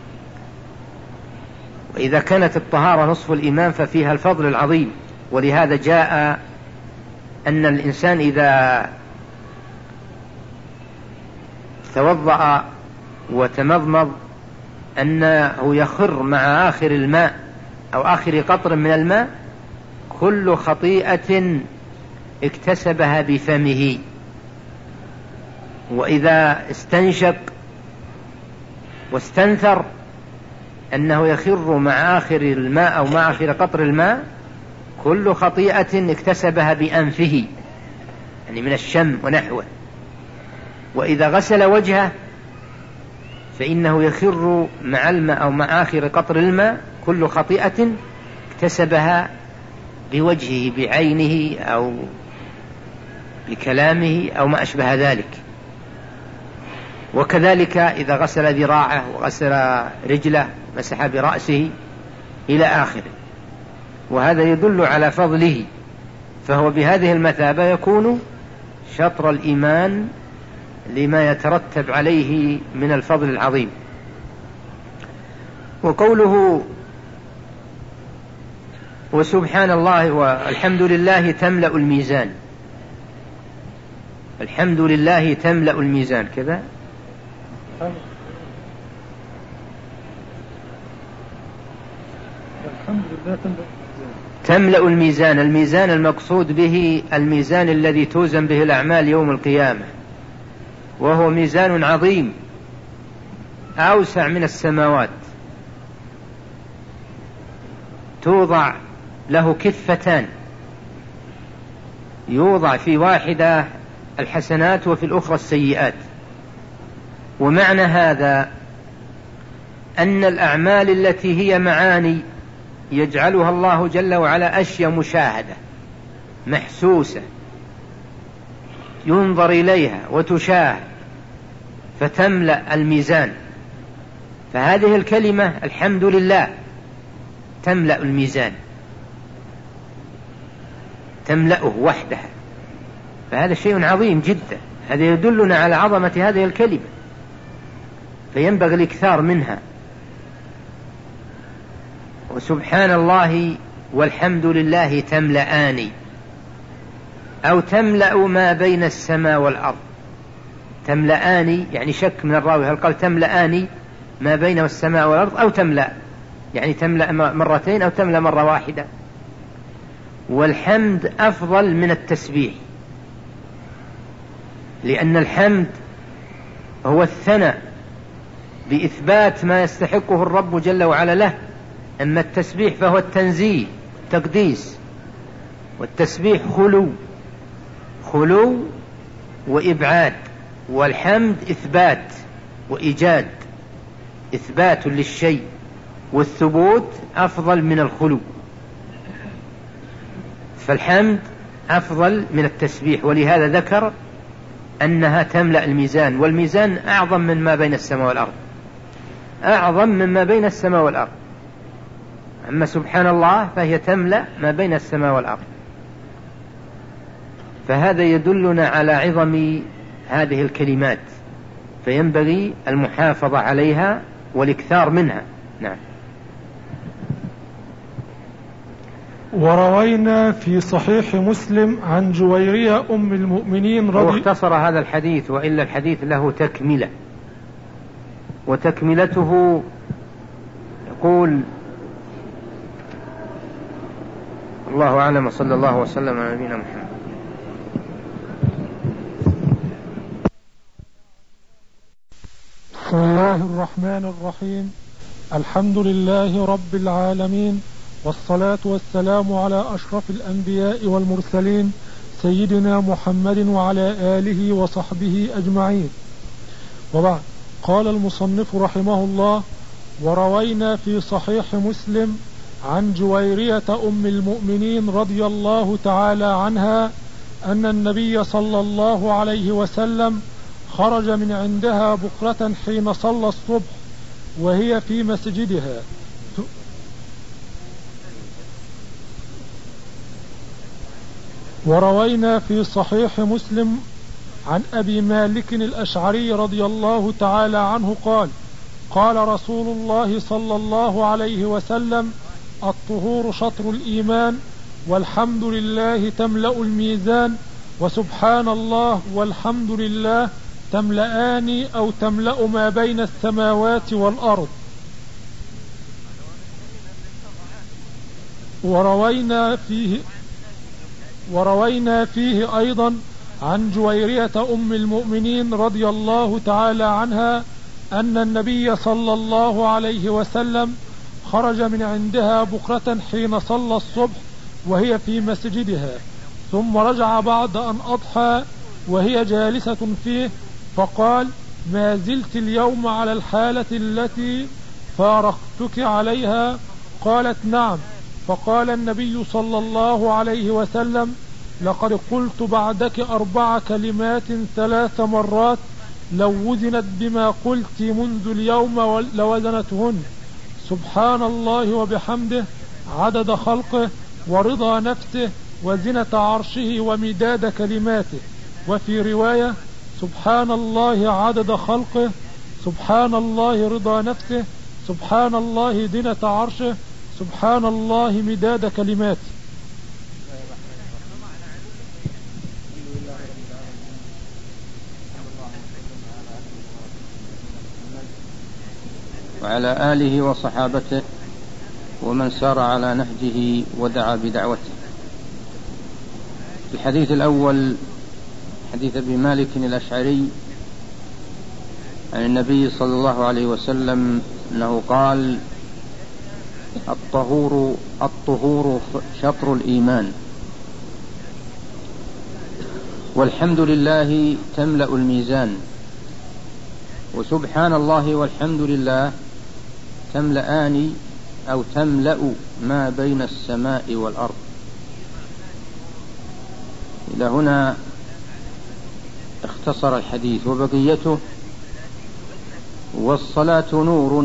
A: وإذا كانت الطهارة نصف الإيمان ففيها الفضل العظيم. ولهذا جاء أن الإنسان إذا توضأ وتمضمض أنه يخر مع آخر الماء أو آخر قطر من الماء كل خطيئة اكتسبها بفمه. وإذا استنشق واستنثر أنه يخر مع آخر الماء أو مع آخر قطر الماء كل خطيئة اكتسبها بأنفه، يعني من الشم ونحوه. وإذا غسل وجهه فإنه يخر مع الماء أو مع آخر قطر الماء كل خطيئة اكتسبها بوجهه بعينه أو بكلامه أو ما أشبه ذلك. وكذلك إذا غسل ذراعه وغسل رجله مسح برأسه إلى آخره. وهذا يدل على فضله، فهو بهذه المثابة يكون شطر الإيمان لما يترتب عليه من الفضل العظيم. وقوله وسبحان الله والحمد لله تملأ الميزان، الحمد لله تملأ الميزان كذا. تملأ الميزان. الميزان المقصود به الميزان الذي توزن به الأعمال يوم القيامة، وهو ميزان عظيم أوسع من السماوات، توضع له كفتان، يوضع في واحدة الحسنات وفي الأخرى السيئات. ومعنى هذا أن الأعمال التي هي معاني يجعلها الله جل وعلا أشياء مشاهدة محسوسة ينظر إليها وتشاهد فتملأ الميزان. فهذه الكلمة الحمد لله تملأ الميزان، تملأه وحدها. فهذا شيء عظيم جدا، هذا يدلنا على عظمة هذه الكلمة، فينبغي الإكثار منها. وسبحان الله والحمد لله تملأان، أو تملأ ما بين السماء والأرض. تملأان يعني شك من الراوي هل قال تملأان ما بين السماء والأرض أو تملأ، يعني تملأ مرتين أو تملأ مرة واحدة. والحمد أفضل من التسبيح، لأن الحمد هو الثناء بإثبات ما يستحقه الرب جل وعلا له، أما التسبيح فهو التنزيه التقديس. والتسبيح خلو وإبعاد، والحمد إثبات وإيجاد، إثبات للشيء، والثبوت أفضل من الخلو. فالحمد أفضل من التسبيح، ولهذا ذكر أنها تملأ الميزان، والميزان أعظم من ما بين السماء والأرض، أعظم مما بين السماء والأرض. أما سبحان الله فهي تملأ ما بين السماء والأرض. فهذا يدلنا على عظم هذه الكلمات، فينبغي المحافظة عليها والإكثار منها. نعم.
B: وروينا في صحيح مسلم عن جويرية أم المؤمنين
A: واختصر هذا الحديث، وإلا الحديث له تكملة، وتكملته يقول: الله أعلم، صلى الله وسلم على نبينا محمد.
B: بسم الله الرحمن الرحيم. الحمد لله رب العالمين، والصلاة والسلام على أشرف الأنبياء والمرسلين سيدنا محمد وعلى آله وصحبه أجمعين، وبعد. قال المصنف رحمه الله: وروينا في صحيح مسلم عن جويرية أم المؤمنين رضي الله تعالى عنها أن النبي صلى الله عليه وسلم خرج من عندها بكرة حين صلى الصبح وهي في مسجدها. وروينا في صحيح مسلم عن أبي مالك الأشعري رضي الله تعالى عنه قال: قال رسول الله صلى الله عليه وسلم: الطهور شطر الإيمان، والحمد لله تملأ الميزان، وسبحان الله والحمد لله تملأان أو تملأ ما بين السماوات والأرض. وروينا فيه أيضا عن جويرية أم المؤمنين رضي الله تعالى عنها أن النبي صلى الله عليه وسلم خرج من عندها بكرة حين صلى الصبح وهي في مسجدها، ثم رجع بعد أن أضحى وهي جالسة فيه، فقال: ما زلت اليوم على الحالة التي فارقتك عليها؟ قالت: نعم. فقال النبي صلى الله عليه وسلم: لقد قلت بعدك 4 كلمات 3 مرات، لو وزنت بما قلت منذ اليوم لوزنتهن: سبحان الله وبحمده، عدد خلقه، ورضا نفسه، وزنة عرشه، ومداد كلماته. وفي رواية: سبحان الله عدد خلقه، سبحان الله رضا نفسه، سبحان الله زنة عرشه، سبحان الله مداد كلماته.
A: وعلى آله وصحابته ومن سار على نهجه ودعا بدعوته. الحديث الأول حديث أبي مالك الأشعري عن النبي صلى الله عليه وسلم أنه قال: الطهور شطر الإيمان، والحمد لله تملأ الميزان، وسبحان الله والحمد لله تملأان أو تملأ ما بين السماء والأرض. إلى هنا اختصر الحديث، وبقيته: والصلاة نور،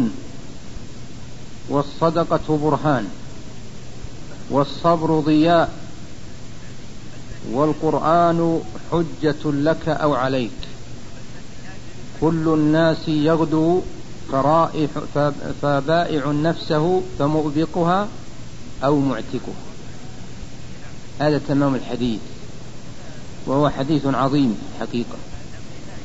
A: والصدقة برهان، والصبر ضياء، والقرآن حجة لك أو عليك، كل الناس يغدو فبائع نفسه فمؤبقها أو معتكها. هذا تمام الحديث، وهو حديث عظيم حقيقة،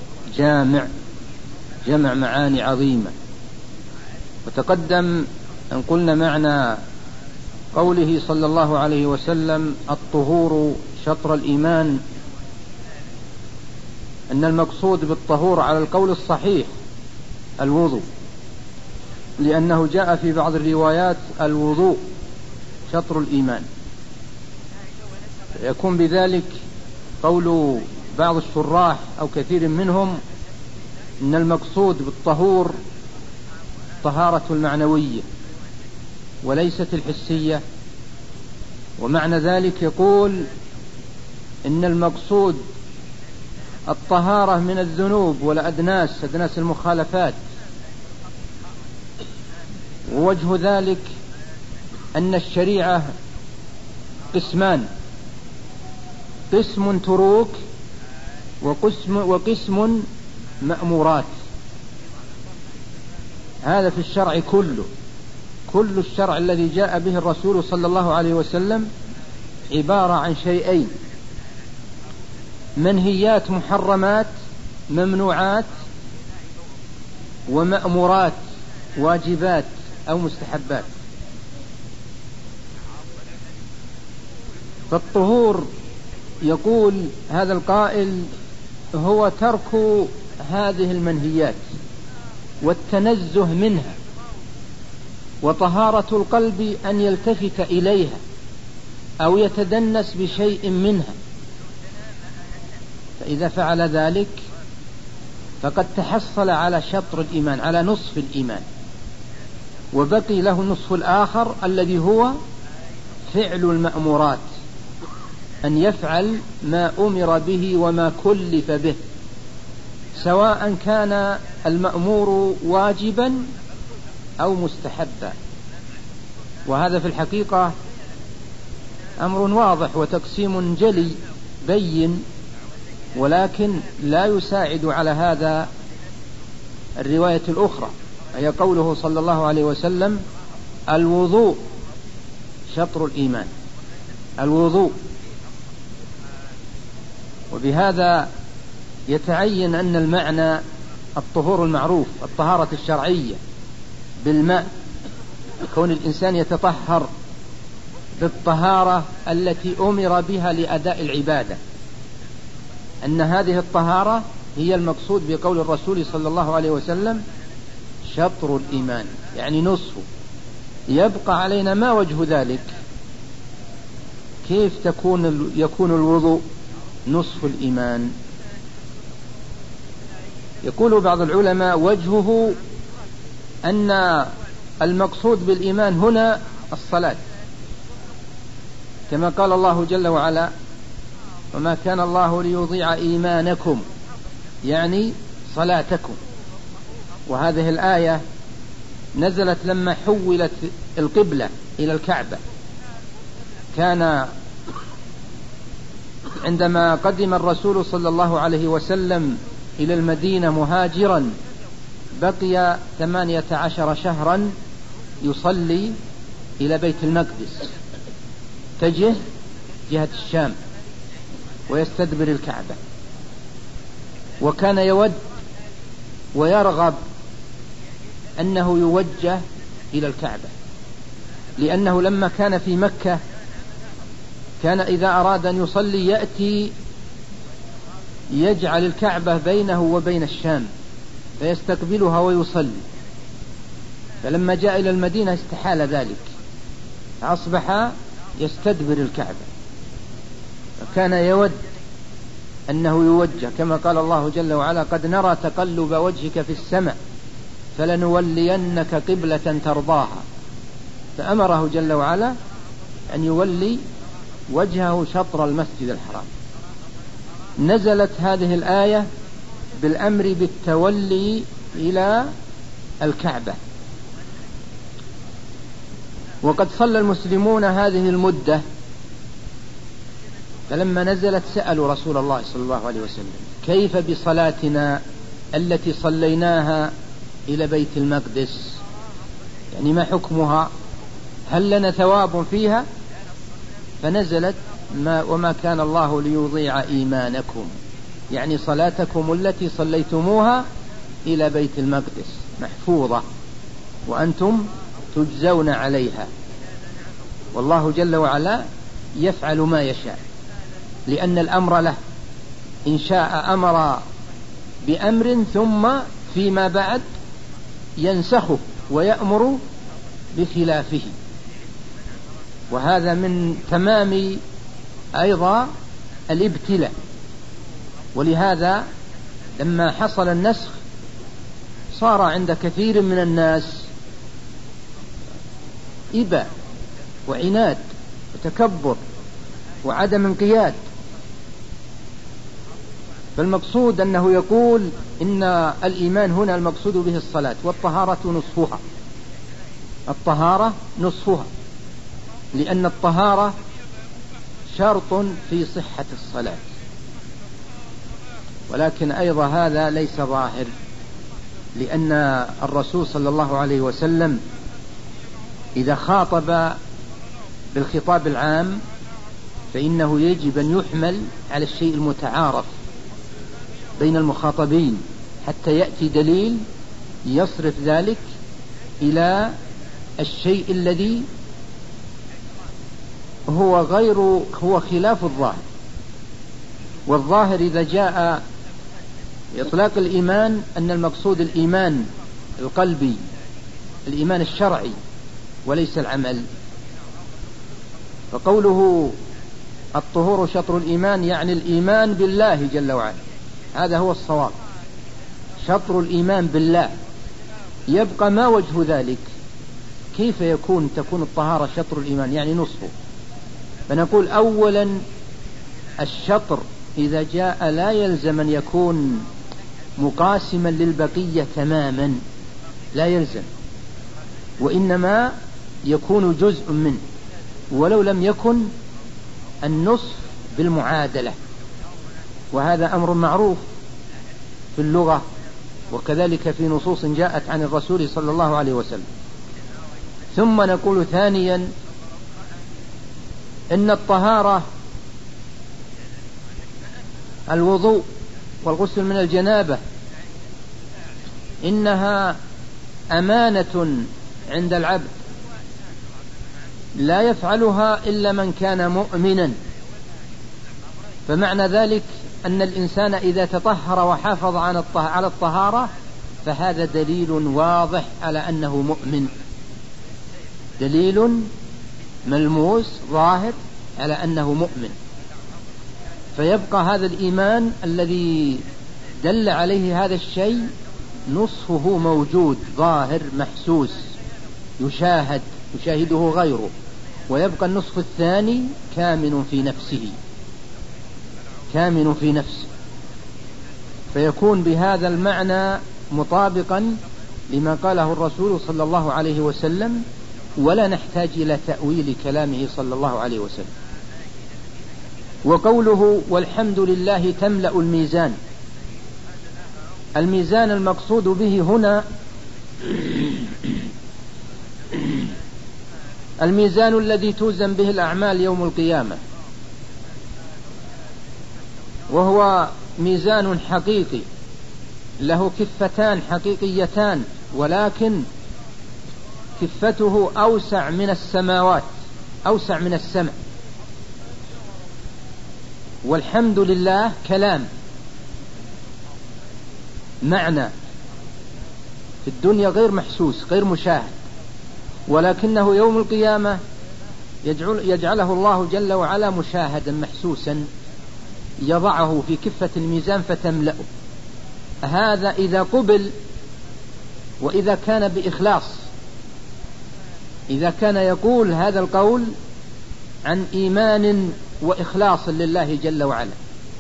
A: جمع معاني عظيمة. وتقدم أن قلنا معنى قوله صلى الله عليه وسلم الطهور شطر الإيمان، أن المقصود بالطهور على القول الصحيح الوضوء، لأنه جاء في بعض الروايات الوضوء شطر الإيمان، يكون بذلك قول بعض الشراح أو كثير منهم أن المقصود بالطهور طهارة المعنوية وليست الحسية، ومعنى ذلك يقول إن المقصود الطهارة من الذنوب والأدناس، أدناس المخالفات. ووجه ذلك أن الشريعة قسمان، قسم تروك وقسم مأمورات. هذا في الشرع كله، كل الشرع الذي جاء به الرسول صلى الله عليه وسلم عبارة عن شيئين: منهيات محرمات ممنوعات، ومأمورات واجبات أو مستحبات. فالطهور يقول هذا القائل هو ترك هذه المنهيات والتنزه منها، وطهارة القلب أن يلتفت إليها أو يتدنس بشيء منها، فإذا فعل ذلك فقد تحصل على شطر الإيمان، على نصف الإيمان، وبقي له النصف الآخر الذي هو فعل المأمورات، أن يفعل ما أمر به وما كلف به، سواء كان المأمور واجبا أو مستحبا. وهذا في الحقيقة أمر واضح وتقسيم جلي بين، ولكن لا يساعد على هذا الرواية الأخرى، هي قوله صلى الله عليه وسلم الوضوء شطر الإيمان، الوضوء. وبهذا يتعين أن المعنى الطهور المعروف، الطهارة الشرعية بالماء، كون الإنسان يتطهر بالطهارة التي أمر بها لأداء العبادة، أن هذه الطهارة هي المقصود بقول الرسول صلى الله عليه وسلم شطر الإيمان، يعني نصفه. يبقى علينا ما وجه ذلك، كيف يكون الوضوء نصف الإيمان؟ يقول بعض العلماء وجهه أن المقصود بالإيمان هنا الصلاة، كما قال الله جل وعلا وما كان الله ليضيع إيمانكم، يعني صلاتكم. وهذه الآية نزلت لما حولت القبلة إلى الكعبة. كان عندما قدم الرسول صلى الله عليه وسلم إلى المدينة مهاجرا، بقي 18 شهرا يصلي إلى بيت المقدس، جهة الشام، ويستدبر الكعبة. وكان يود ويرغب أنه يوجه إلى الكعبة، لأنه لما كان في مكة كان إذا أراد أن يصلي يأتي يجعل الكعبة بينه وبين الشام فيستقبلها ويصلي. فلما جاء إلى المدينة استحال ذلك، أصبح يستدبر الكعبة. فكان يود أنه يوجه، كما قال الله جل وعلا قد نرى تقلب وجهك في السماء فلنولينك قبلة ترضاها. فأمره جل وعلا أن يولي وجهه شطر المسجد الحرام. نزلت هذه الآية بالأمر بالتولي إلى الكعبة. وقد صلى المسلمون هذه المدة، فلما نزلت سألوا رسول الله صلى الله عليه وسلم كيف بصلاتنا التي صليناها إلى بيت المقدس، يعني ما حكمها، هل لنا ثواب فيها؟ فنزلت وما كان الله ليضيع إيمانكم، يعني صلاتكم التي صليتموها إلى بيت المقدس محفوظة وأنتم تجزون عليها. والله جل وعلا يفعل ما يشاء، لأن الأمر له، إن شاء أمر بأمر ثم فيما بعد ينسخه ويأمر بخلافه. وهذا من تمام أيضا الابتلاء. ولهذا لما حصل النسخ صار عند كثير من الناس إباء وعناد وتكبر وعدم انقياد. فالمقصود أنه يقول إن الإيمان هنا المقصود به الصلاة، والطهارة نصفها. الطهارة نصفها، لأن الطهارة شرط في صحة الصلاة. ولكن أيضا هذا ليس ظاهر، لأن الرسول صلى الله عليه وسلم إذا خاطب بالخطاب العام فإنه يجب أن يحمل على الشيء المتعارف بين المخاطبين، حتى يأتي دليل يصرف ذلك إلى الشيء الذي هو خلاف الظاهر. والظاهر إذا جاء بإطلاق الإيمان أن المقصود الإيمان القلبي، الإيمان الشرعي وليس العمل. فقوله الطهور شطر الإيمان يعني الإيمان بالله جل وعلا، هذا هو الصواب، شطر الإيمان بالله. يبقى ما وجه ذلك؟ كيف تكون الطهارة شطر الإيمان يعني نصفه؟ فنقول أولا الشطر إذا جاء لا يلزم أن يكون مقاسما للبقية تماما، لا يلزم، وإنما يكون جزء منه، ولو لم يكن النصف بالمعادلة. وهذا أمر معروف في اللغة، وكذلك في نصوص جاءت عن الرسول صلى الله عليه وسلم. ثم نقول ثانيا إن الطهارة الوضوء والغسل من الجنابة إنها أمانة عند العبد لا يفعلها إلا من كان مؤمنا. فمعنى ذلك أن الإنسان إذا تطهر وحافظ على الطهارة فهذا دليل واضح على أنه مؤمن، دليل ملموس ظاهر على أنه مؤمن. فيبقى هذا الإيمان الذي دل عليه هذا الشيء نصفه موجود ظاهر محسوس يشاهده غيره، ويبقى النصف الثاني كامن في نفسه، فيكون بهذا المعنى مطابقا لما قاله الرسول صلى الله عليه وسلم، ولا نحتاج إلى تأويل كلامه صلى الله عليه وسلم. وقوله والحمد لله تملأ الميزان، الميزان المقصود به هنا الميزان الذي توزن به الأعمال يوم القيامة، وهو ميزان حقيقي له كفتان حقيقيتان، ولكن كفته أوسع من السماوات، أوسع من السماء. والحمد لله كلام معنى في الدنيا غير محسوس غير مشاهد، ولكنه يوم القيامة يجعله الله جل وعلا مشاهدا محسوسا، يضعه في كفة الميزان فتملأه. هذا إذا قبل، وإذا كان بإخلاص، إذا كان يقول هذا القول عن إيمان وإخلاص لله جل وعلا.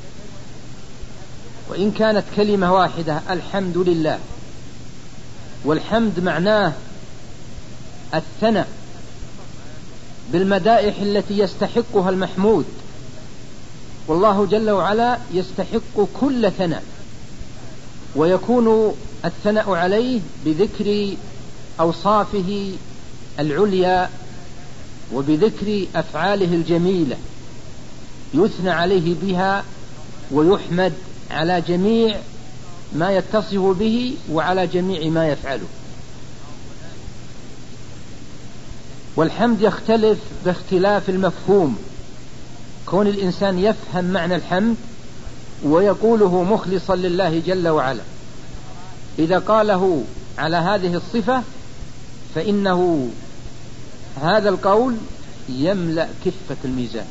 A: وإن كانت كلمة واحدة الحمد لله، والحمد معناه الثناء بالمدائح التي يستحقها المحمود، والله جل وعلا يستحق كل ثناء، ويكون الثناء عليه بذكر أوصافه العليا وبذكر أفعاله الجميلة يثنى عليه بها، ويحمد على جميع ما يتصف به وعلى جميع ما يفعله. والحمد يختلف باختلاف المفهوم، كون الإنسان يفهم معنى الحمد ويقوله مخلصا لله جل وعلا. إذا قاله على هذه الصفة فإنه هذا القول يملأ كفة الميزان،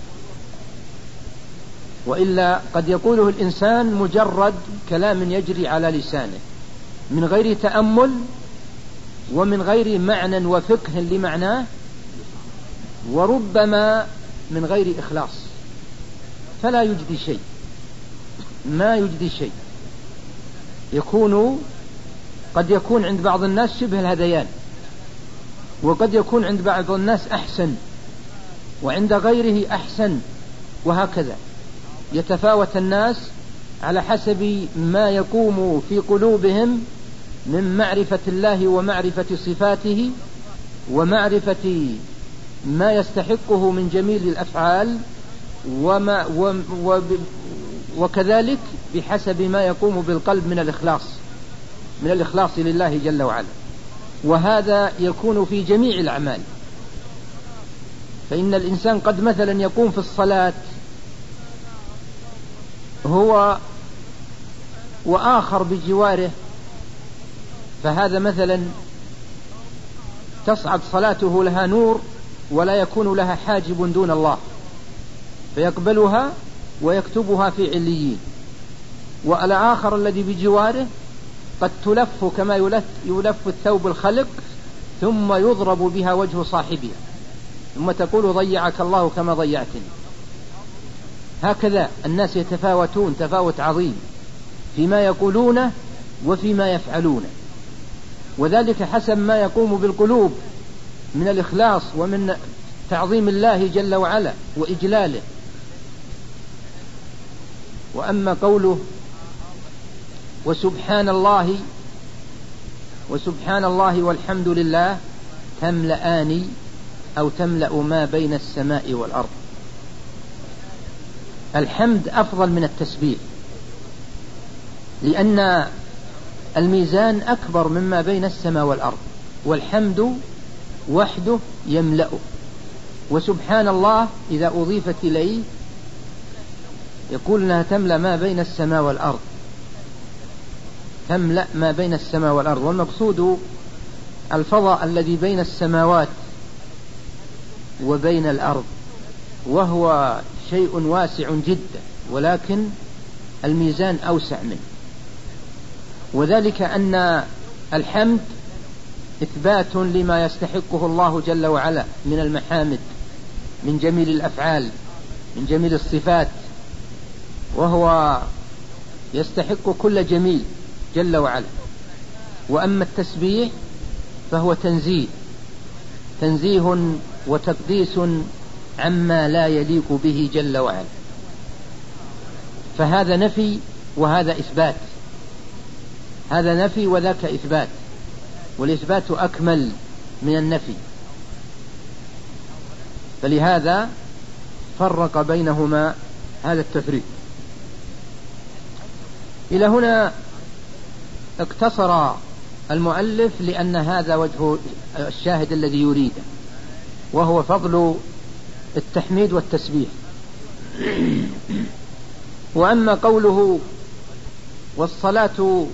A: وإلا قد يقوله الإنسان مجرد كلام يجري على لسانه من غير تأمل ومن غير معنى وفقه لمعناه، وربما من غير إخلاص، فلا يجدي شيء، ما يجدي شيء. قد يكون عند بعض الناس شبه الهذيان، وقد يكون عند بعض الناس أحسن، وعند غيره أحسن، وهكذا يتفاوت الناس على حسب ما يقوم في قلوبهم من معرفة الله ومعرفة صفاته ومعرفة ما يستحقه من جميل الأفعال، وكذلك بحسب ما يقوم بالقلب من الإخلاص لله جل وعلا. وهذا يكون في جميع الأعمال. فإن الإنسان قد مثلا يقوم في الصلاة هو وآخر بجواره، فهذا مثلا تصعد صلاته لها نور ولا يكون لها حاجب دون الله، فيقبلها ويكتبها في عليين. والآخر الذي بجواره قد تلف كما يلف الثوب الخلق، ثم يضرب بها وجه صاحبها، ثم تقول ضيعك الله كما ضيعتني. هكذا الناس يتفاوتون تفاوت عظيم فيما يقولونه وفيما يفعلونه، وذلك حسب ما يقوم بالقلوب من الإخلاص ومن تعظيم الله جل وعلا وإجلاله. وأما قوله وسبحان الله والحمد لله تملأان أو تملأ ما بين السماء والأرض. الحمد أفضل من التسبيح، لأن الميزان أكبر مما بين السماء والأرض، والحمد وحده يملأه. وسبحان الله إذا أضيفت إليه يقول أنها تملأ ما بين السماء والأرض، تملأ ما بين السماء والأرض. والمقصود الفضاء الذي بين السماوات وبين الأرض، وهو شيء واسع جدا، ولكن الميزان أوسع منه. وذلك أن الحمد إثبات لما يستحقه الله جل وعلا من المحامد، من جميل الأفعال، من جميل الصفات، وهو يستحق كل جميل جل وعلا. وأما التسبيح فهو تنزيه وتقديس عما لا يليق به جل وعلا. فهذا نفي وهذا إثبات، هذا نفي وذاك إثبات، والإثبات أكمل من النفي، فلهذا فرق بينهما هذا التفريق. إلى هنا اقتصر المؤلف لأن هذا وجه الشاهد الذي يريده، وهو فضل التحميد والتسبيح. وأما قوله والصلاة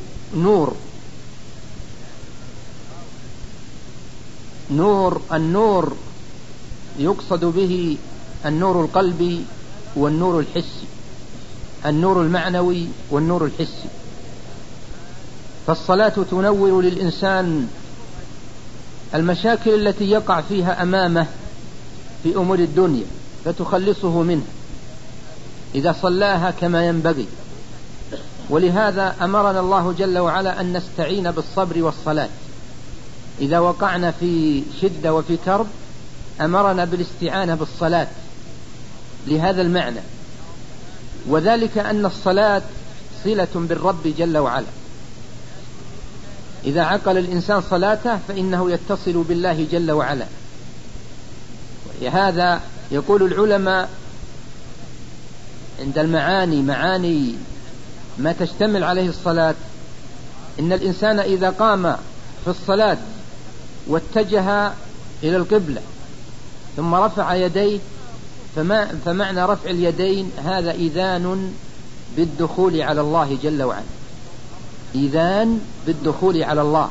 A: النور يقصد به النور القلبي والنور الحسي، النور المعنوي والنور الحسي. فالصلاة تنور للإنسان المشاكل التي يقع فيها أمامه في أمور الدنيا، فتخلصه منها إذا صلاها كما ينبغي. ولهذا أمرنا الله جل وعلا أن نستعين بالصبر والصلاة. إذا وقعنا في شدة وفي كرب أمرنا بالاستعانة بالصلاة لهذا المعنى، وذلك أن الصلاة صلة بالرب جل وعلا. إذا عقل الإنسان صلاته فإنه يتصل بالله جل وعلا. ولهذا يقول العلماء عند معاني ما تشتمل عليه الصلاة، إن الإنسان إذا قام في الصلاة واتجه إلى القبلة ثم رفع يديه، فمعنى رفع اليدين هذا إذان بالدخول على الله جل وعلا، إذان بالدخول على الله.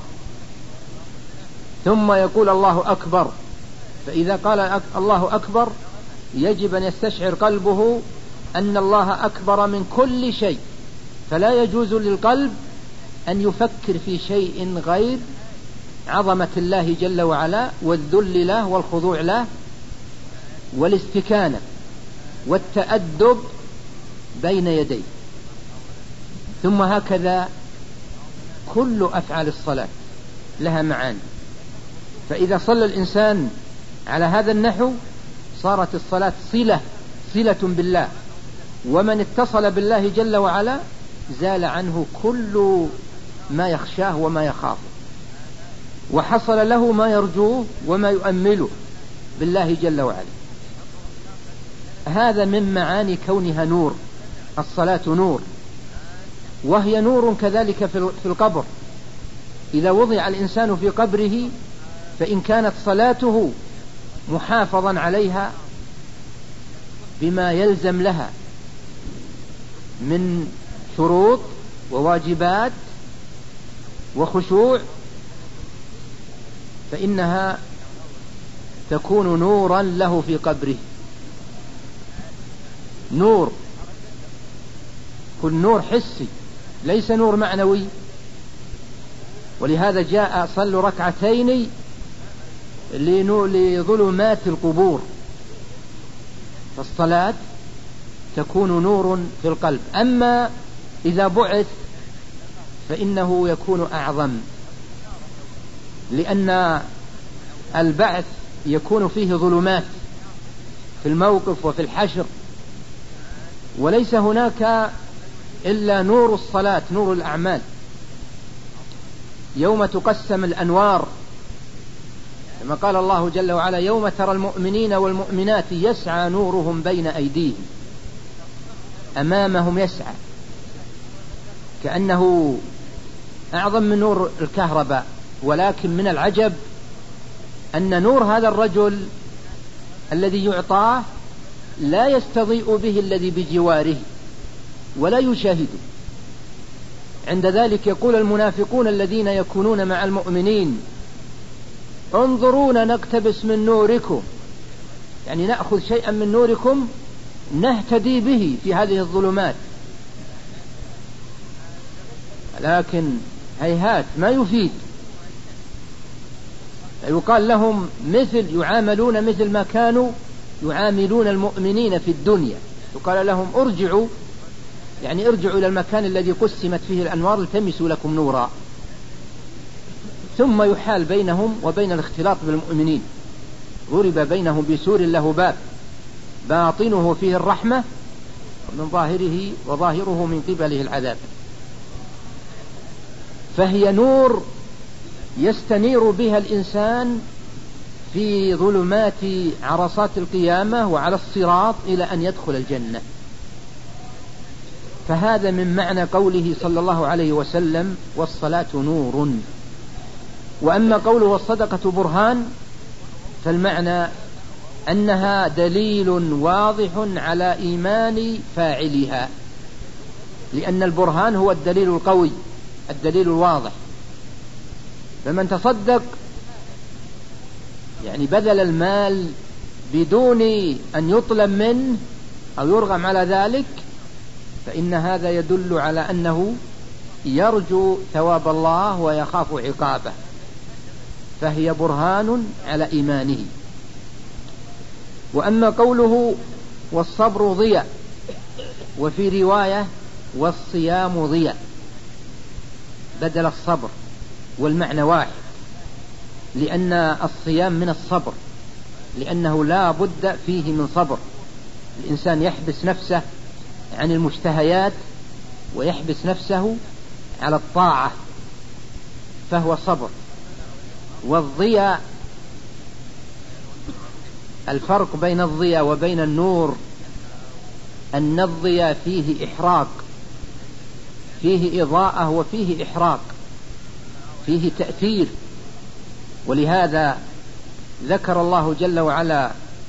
A: ثم يقول الله أكبر، فإذا قال الله أكبر يجب أن يستشعر قلبه أن الله أكبر من كل شيء، فلا يجوز للقلب أن يفكر في شيء غير عظمة الله جل وعلا والذل له والخضوع له والاستكانة والتأدب بين يديه. ثم هكذا كل أفعال الصلاة لها معاني، فإذا صلى الإنسان على هذا النحو صارت الصلاة صلة بالله، ومن اتصل بالله جل وعلا زال عنه كل ما يخشاه وما يخافه، وحصل له ما يرجوه وما يؤمله بالله جل وعلا. هذا من معاني كونها نور، الصلاة نور، وهي نور كذلك في القبر. إذا وضع الإنسان في قبره فإن كانت صلاته محافظا عليها بما يلزم لها من شروط وواجبات وخشوع فإنها تكون نورا له في قبره. نور، كل نور حسي ليس نور معنوي. ولهذا جاء صلوا ركعتين لظلمات القبور، فالصلاة تكون نور في القلب. أما إذا بعث فإنه يكون أعظم، لأن البعث يكون فيه ظلمات في الموقف وفي الحشر، وليس هناك إلا نور الصلاة، نور الأعمال. يوم تقسم الأنوار، كما قال الله جل وعلا: يوم ترى المؤمنين والمؤمنات يسعى نورهم بين أيديهم، أمامهم يسعى، كأنه أعظم من نور الكهرباء. ولكن من العجب أن نور هذا الرجل الذي يعطاه لا يستضيء به الذي بجواره ولا يشاهده. عند ذلك يقول المنافقون الذين يكونون مع المؤمنين: انظرونا نقتبس من نوركم، يعني نأخذ شيئا من نوركم نهتدي به في هذه الظلمات. لكن هيهات ما يفيد. يقال لهم يعاملون مثل ما كانوا يعاملون المؤمنين في الدنيا. يقال لهم: ارجعوا، يعني ارجعوا إلى المكان الذي قسمت فيه الأنوار التمسوا لكم نورا. ثم يحال بينهم وبين الاختلاط بالمؤمنين، ضرب بينهم بسور له باب باطنه فيه الرحمة وظاهره من قبله العذاب. فهي نور يستنير بها الإنسان في ظلمات عرصات القيامة وعلى الصراط إلى أن يدخل الجنة. فهذا من معنى قوله صلى الله عليه وسلم: والصلاة نور. وأما قوله: والصدقة برهان، فالمعنى أنها دليل واضح على إيمان فاعلها، لأن البرهان هو الدليل القوي، الدليل الواضح. فمن تصدق يعني بذل المال بدون أن يطلب منه أو يرغم على ذلك، فإن هذا يدل على أنه يرجو ثواب الله ويخاف عقابه، فهي برهان على إيمانه. وأما قوله: والصبر ضياء، وفي رواية: والصيام ضياء، بدل الصبر، والمعنى واحد، لأن الصيام من الصبر، لأنه لا بد فيه من صبر. الإنسان يحبس نفسه عن المشتهيات ويحبس نفسه على الطاعة، فهو صبر. والضياء، الفرق بين الضياء وبين النور أن الضياء فيه إحراق، فيه إضاءة وفيه إحراق، فيه تأثير. ولهذا ذكر الله جل وعلا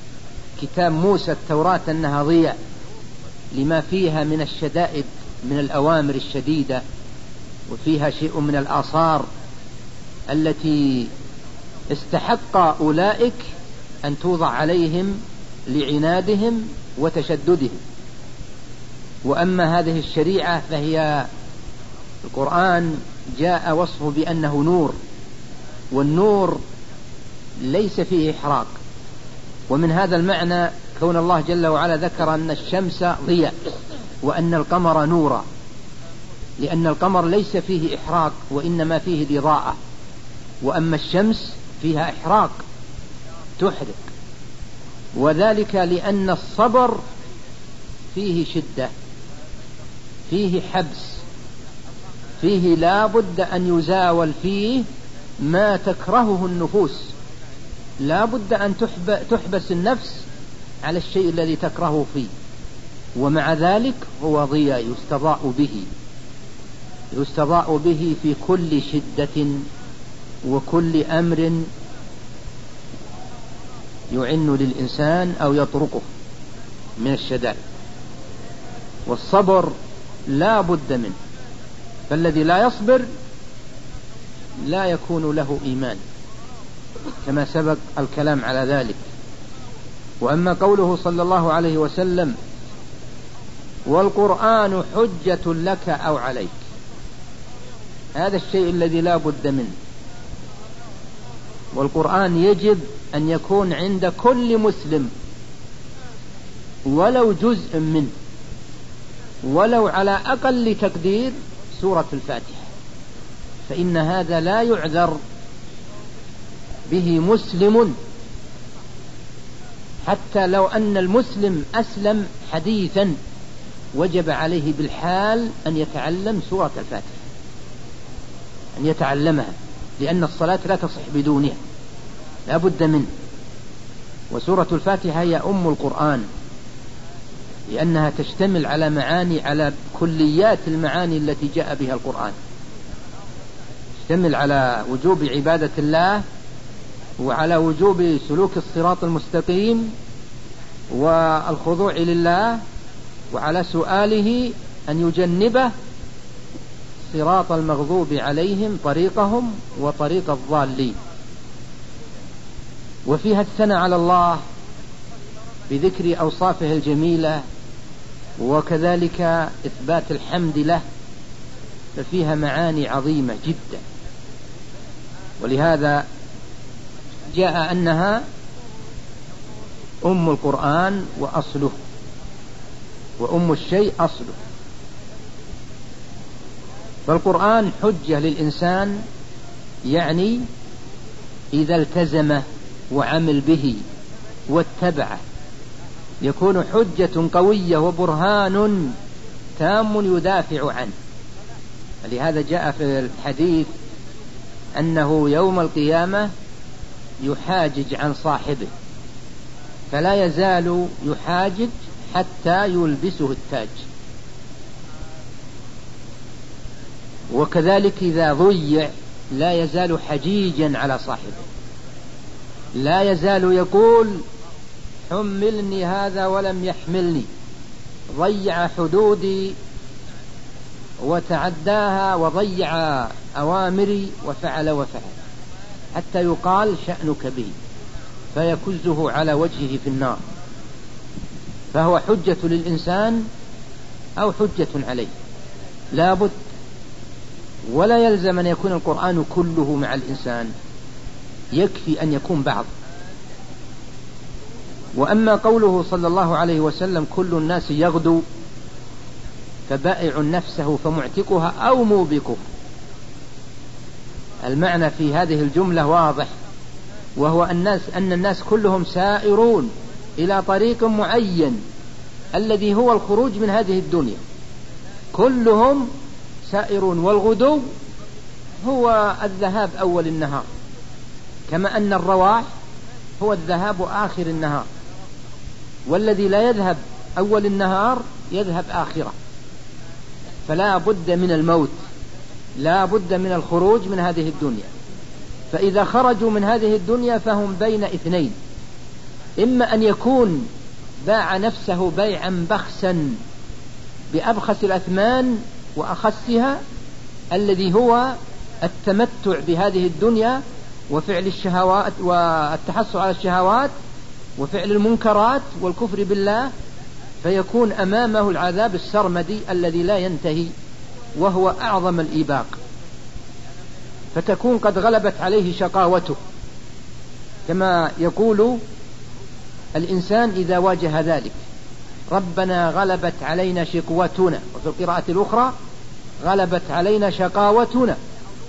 A: كتاب موسى التوراة أنها ضياء لما فيها من الشدائد من الأوامر الشديدة، وفيها شيء من الآثار التي استحق أولئك أن توضع عليهم لعنادهم وتشددهم. وأما هذه الشريعة فهي القرآن جاء وصفه بأنه نور، والنور ليس فيه إحراق. ومن هذا المعنى كون الله جل وعلا ذكر أن الشمس ضياء وأن القمر نورا، لأن القمر ليس فيه إحراق وإنما فيه الإضاءة، وأما الشمس فيها إحراق تحرق. وذلك لأن الصبر فيه شدة، فيه حبس، فيه لا بد أن يزاول فيه ما تكرهه النفوس، لا بد أن تحبس النفس على الشيء الذي تكرهه فيه. ومع ذلك هو ضياء يستضاء به في كل شدة وكل أمر يعن للإنسان أو يطرقه من الشدائد. والصبر لا بد منه، فالذي لا يصبر لا يكون له إيمان، كما سبق الكلام على ذلك. وأما قوله صلى الله عليه وسلم والقرآن حجة لك أو عليك، هذا الشيء الذي لا بد منه. والقرآن يجب أن يكون عند كل مسلم ولو جزء منه، ولو على أقل تقدير سورة الفاتحة، فإن هذا لا يعذر به مسلم، حتى لو أن المسلم أسلم حديثا وجب عليه بالحال أن يتعلم سورة الفاتحة، أن يتعلمها، لأن الصلاة لا تصح بدونها، لا بد منه. وسورة الفاتحة هي أم القرآن، لأنها تشتمل على معاني، على كليات المعاني التي جاء بها القرآن، تشتمل على وجوب عبادة الله، وعلى وجوب سلوك الصراط المستقيم والخضوع لله، وعلى سؤاله أن يجنبه صراط المغضوب عليهم طريقهم وطريق الضالين. وفيها الثناء على الله بذكر أوصافه الجميلة، وكذلك إثبات الحمد له، ففيها معاني عظيمة جدا. ولهذا جاء أنها أم القرآن وأصله، وأم الشيء أصله. فالقرآن حجة للإنسان، يعني إذا التزمه وعمل به واتبعه يكون حجة قوية وبرهان تام يدافع عنه. لهذا جاء في الحديث أنه يوم القيامة يحاجج عن صاحبه، فلا يزال يحاجج حتى يلبسه التاج. وكذلك إذا ضيع لا يزال حجيجا على صاحبه، لا يزال يقول حملني هذا ولم يحملني، ضيع حدودي وتعداها وضيع أوامري وفعل، حتى يقال شأنك به، فيكزه على وجهه في النار. فهو حجة للإنسان أو حجة عليه، لا بد. ولا يلزم أن يكون القرآن كله مع الإنسان، يكفي أن يكون بعض. وأما قوله صلى الله عليه وسلم كل الناس يغدو فبائع نفسه فمعتقها أو موبقها، المعنى في هذه الجملة واضح، وهو أن الناس كلهم سائرون إلى طريق معين الذي هو الخروج من هذه الدنيا، كلهم سائرون. والغدو هو الذهاب أول النهار، كما أن الرواح هو الذهاب آخر النهار، والذي لا يذهب أول النهار يذهب آخره. فلا بد من الموت، لا بد من الخروج من هذه الدنيا. فإذا خرجوا من هذه الدنيا فهم بين اثنين، إما أن يكون باع نفسه بيعا بخسا بأبخس الأثمان وأخسها، الذي هو التمتع بهذه الدنيا وفعل الشهوات والتحصل على الشهوات وفعل المنكرات والكفر بالله، فيكون أمامه العذاب السرمدي الذي لا ينتهي وهو أعظم الإيباق، فتكون قد غلبت عليه شقاوته، كما يقول الإنسان إذا واجه ذلك: ربنا غلبت علينا شقوتنا، وفي القراءة الأخرى غلبت علينا شقاوتنا.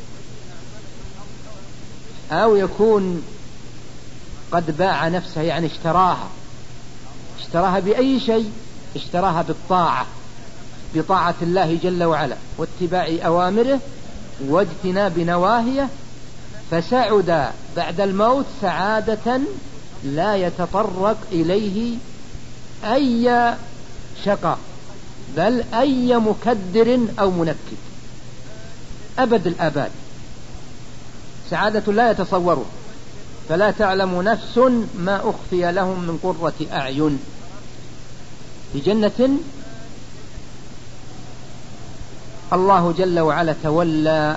A: أو يكون قد باع نفسه، يعني اشتراها بأي شيء؟ اشتراها بالطاعة، بطاعة الله جل وعلا واتباع أوامره واجتناب نواهيه، فسعد بعد الموت سعادة لا يتطرق إليه أي شقاء، بل أي مكدر أو منكد أبد الآباد، سعادة لا يتصوره، فلا تعلم نفس ما أخفي لهم من قرة أعين في جنة. الله جل وعلا تولى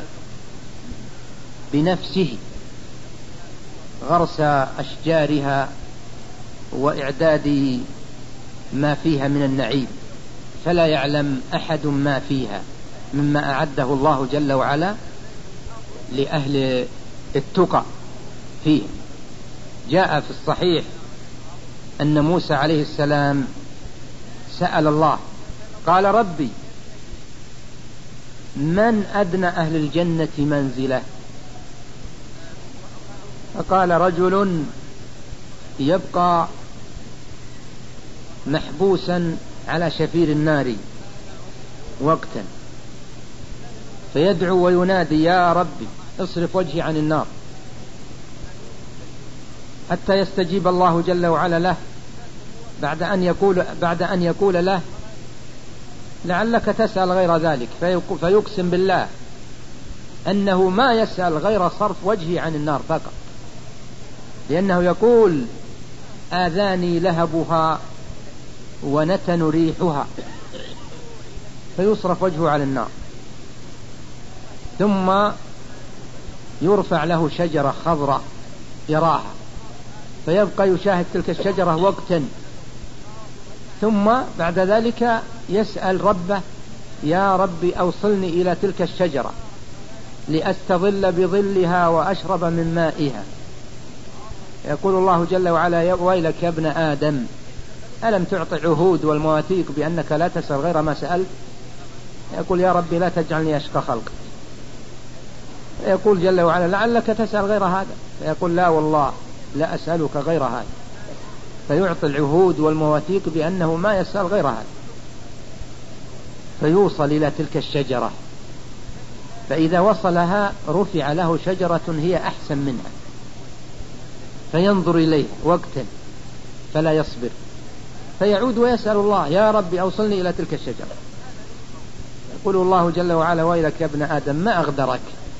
A: بنفسه غرس أشجارها وإعداد ما فيها من النعيم، فلا يعلم أحد ما فيها مما أعده الله جل وعلا لأهل التقى فيه. جاء في الصحيح أن موسى عليه السلام سأل الله قال: ربي من أدنى أهل الجنة منزله؟ فقال: رجل يبقى محبوسا على شفير النار وقتا فيدعو وينادي: يا ربي اصرف وجهي عن النار، حتى يستجيب الله جل وعلا له بعد أن يقول له: لعلك تسأل غير ذلك، فيقسم بالله أنه ما يسأل غير صرف وجهه عن النار فقط، لأنه يقول: آذاني لهبها ونتن ريحها، فيصرف وجهه على النار. ثم يرفع له شجرة خضراء يراها، فيبقى يشاهد تلك الشجرة وقتا، ثم بعد ذلك يسأل ربه: يا ربي أوصلني إلى تلك الشجرة لأستظل بظلها وأشرب من مائها. يقول الله جل وعلا: ويلك يا ابن آدم، ألم تعطي عهود والمواثيق بأنك لا تسأل غير ما سألت؟ يقول: يا ربي لا تجعلني أشقى خلقك. يقول جل وعلا: لعلك تسأل غير هذا. فيقول: لا والله لا أسألك غير هذا. فيعطي العهود والمواثيق بأنه ما يسأل غير هذا، فيوصل إلى تلك الشجرة، فإذا وصلها رفع له شجرة هي أحسن منها، فينظر إليه وقتا فلا يصبر، فيعود ويسأل الله: يا ربي أوصلني إلى تلك الشجرة. يقول الله جل وعلا: ويلك يا ابن آدم ما أغدرك،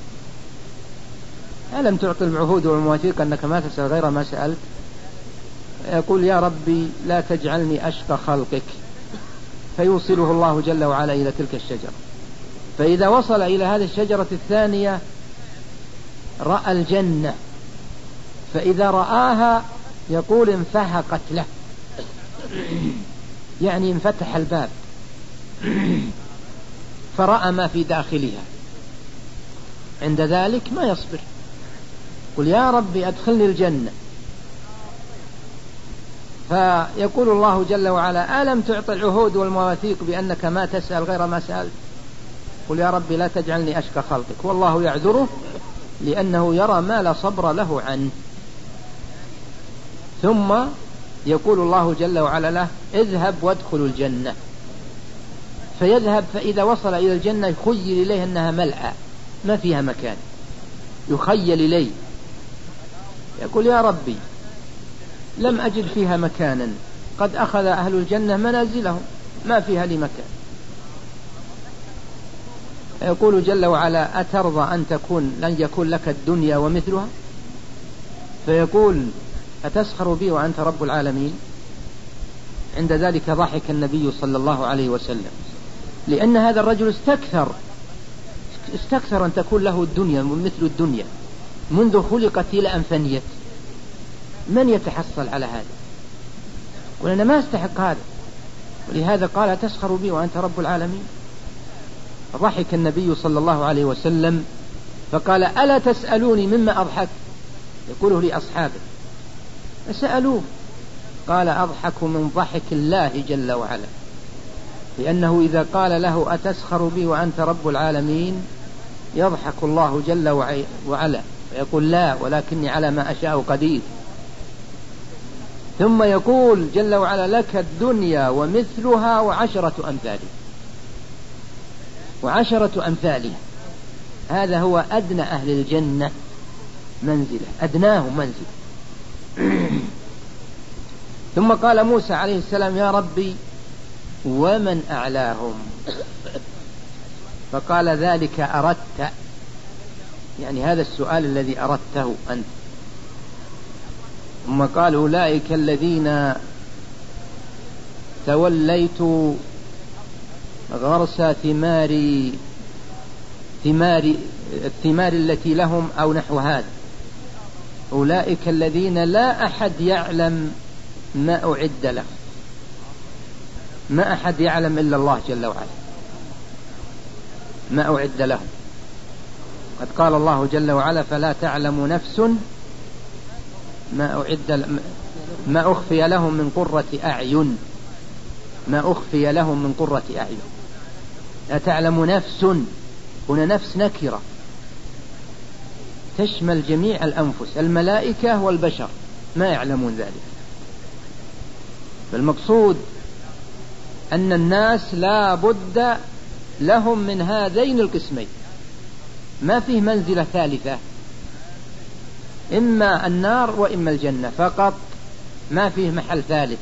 A: ألم تعطي العهود والمواثيق أنك ما تسأل غير ما سألت؟ يقول: يا ربي لا تجعلني أشقى خلقك. فيوصله الله جل وعلا إلى تلك الشجرة، فإذا وصل إلى هذه الشجرة الثانية رأى الجنة، فإذا رآها يقول انفحقت له، يعني انفتح الباب فرأى ما في داخلها، عند ذلك ما يصبر، قل: يا ربي أدخلني الجنة. فيقول الله جل وعلا: ألم تعطي العهود والمواثيق بأنك ما تسأل غير ما سألت؟ قل: يا ربي لا تجعلني أشقى خلقك. والله يعذره لأنه يرى ما لا صبر له عنه. ثم يقول الله جل وعلا له: اذهب وادخل الجنة. فيذهب، فإذا وصل إلى الجنة يخيل إليه أنها ملأى ما فيها مكان، يخيل إليه، يقول: يا ربي لم أجد فيها مكانا، قد أخذ أهل الجنة منازلهم ما فيها لي مكان. يقول جل وعلا: أترضى أن يكون لك الدنيا ومثلها؟ فيقول: أتسخر بي وأنت رب العالمين؟ عند ذلك ضحك النبي صلى الله عليه وسلم، لأن هذا الرجل استكثر أن تكون له الدنيا مثل الدنيا منذ خلقت إلى أن فنيت. من يتحصل على هذا؟ وأنا ما استحق هذا، ولهذا قال تسخر بي وأنت رب العالمين. ضحك النبي صلى الله عليه وسلم فقال ألا تسألوني مما أضحك؟ يقوله لأصحابه، فسألوه قال أضحك من ضحك الله جل وعلا، لأنه إذا قال له أتسخر بي وأنت رب العالمين يضحك الله جل وعلا ويقول لا ولكني على ما أشاء قدير. ثم يقول جل وعلا لك الدنيا ومثلها وعشرة أمثالها. هذا هو أدنى أهل الجنة منزلة، أدناهم منزلة. ثم قال موسى عليه السلام يا ربي ومن أعلاهم؟ فقال ذلك أردت، يعني هذا السؤال الذي أردته أنت. ثم قال أولئك الذين توليت غرس الثمار التي لهم أو نحو هذا، أولئك الذين لا أحد يعلم ما أعد له، ما أحد يعلم إلا الله جل وعلا ما أعد لهم. قد قال الله جل وعلا فلا تعلم نفس ما أخفي لهم من قرة أعين، ما أخفي لهم من قرة أعين. لا تعلم نفس، هنا نفس نكرة تشمل جميع الأنفس، الملائكة والبشر ما يعلمون ذلك. فالمقصود أن الناس لا بد لهم من هذين القسمين، ما فيه منزلة ثالثة، إما النار وإما الجنة فقط، ما فيه محل ثالث.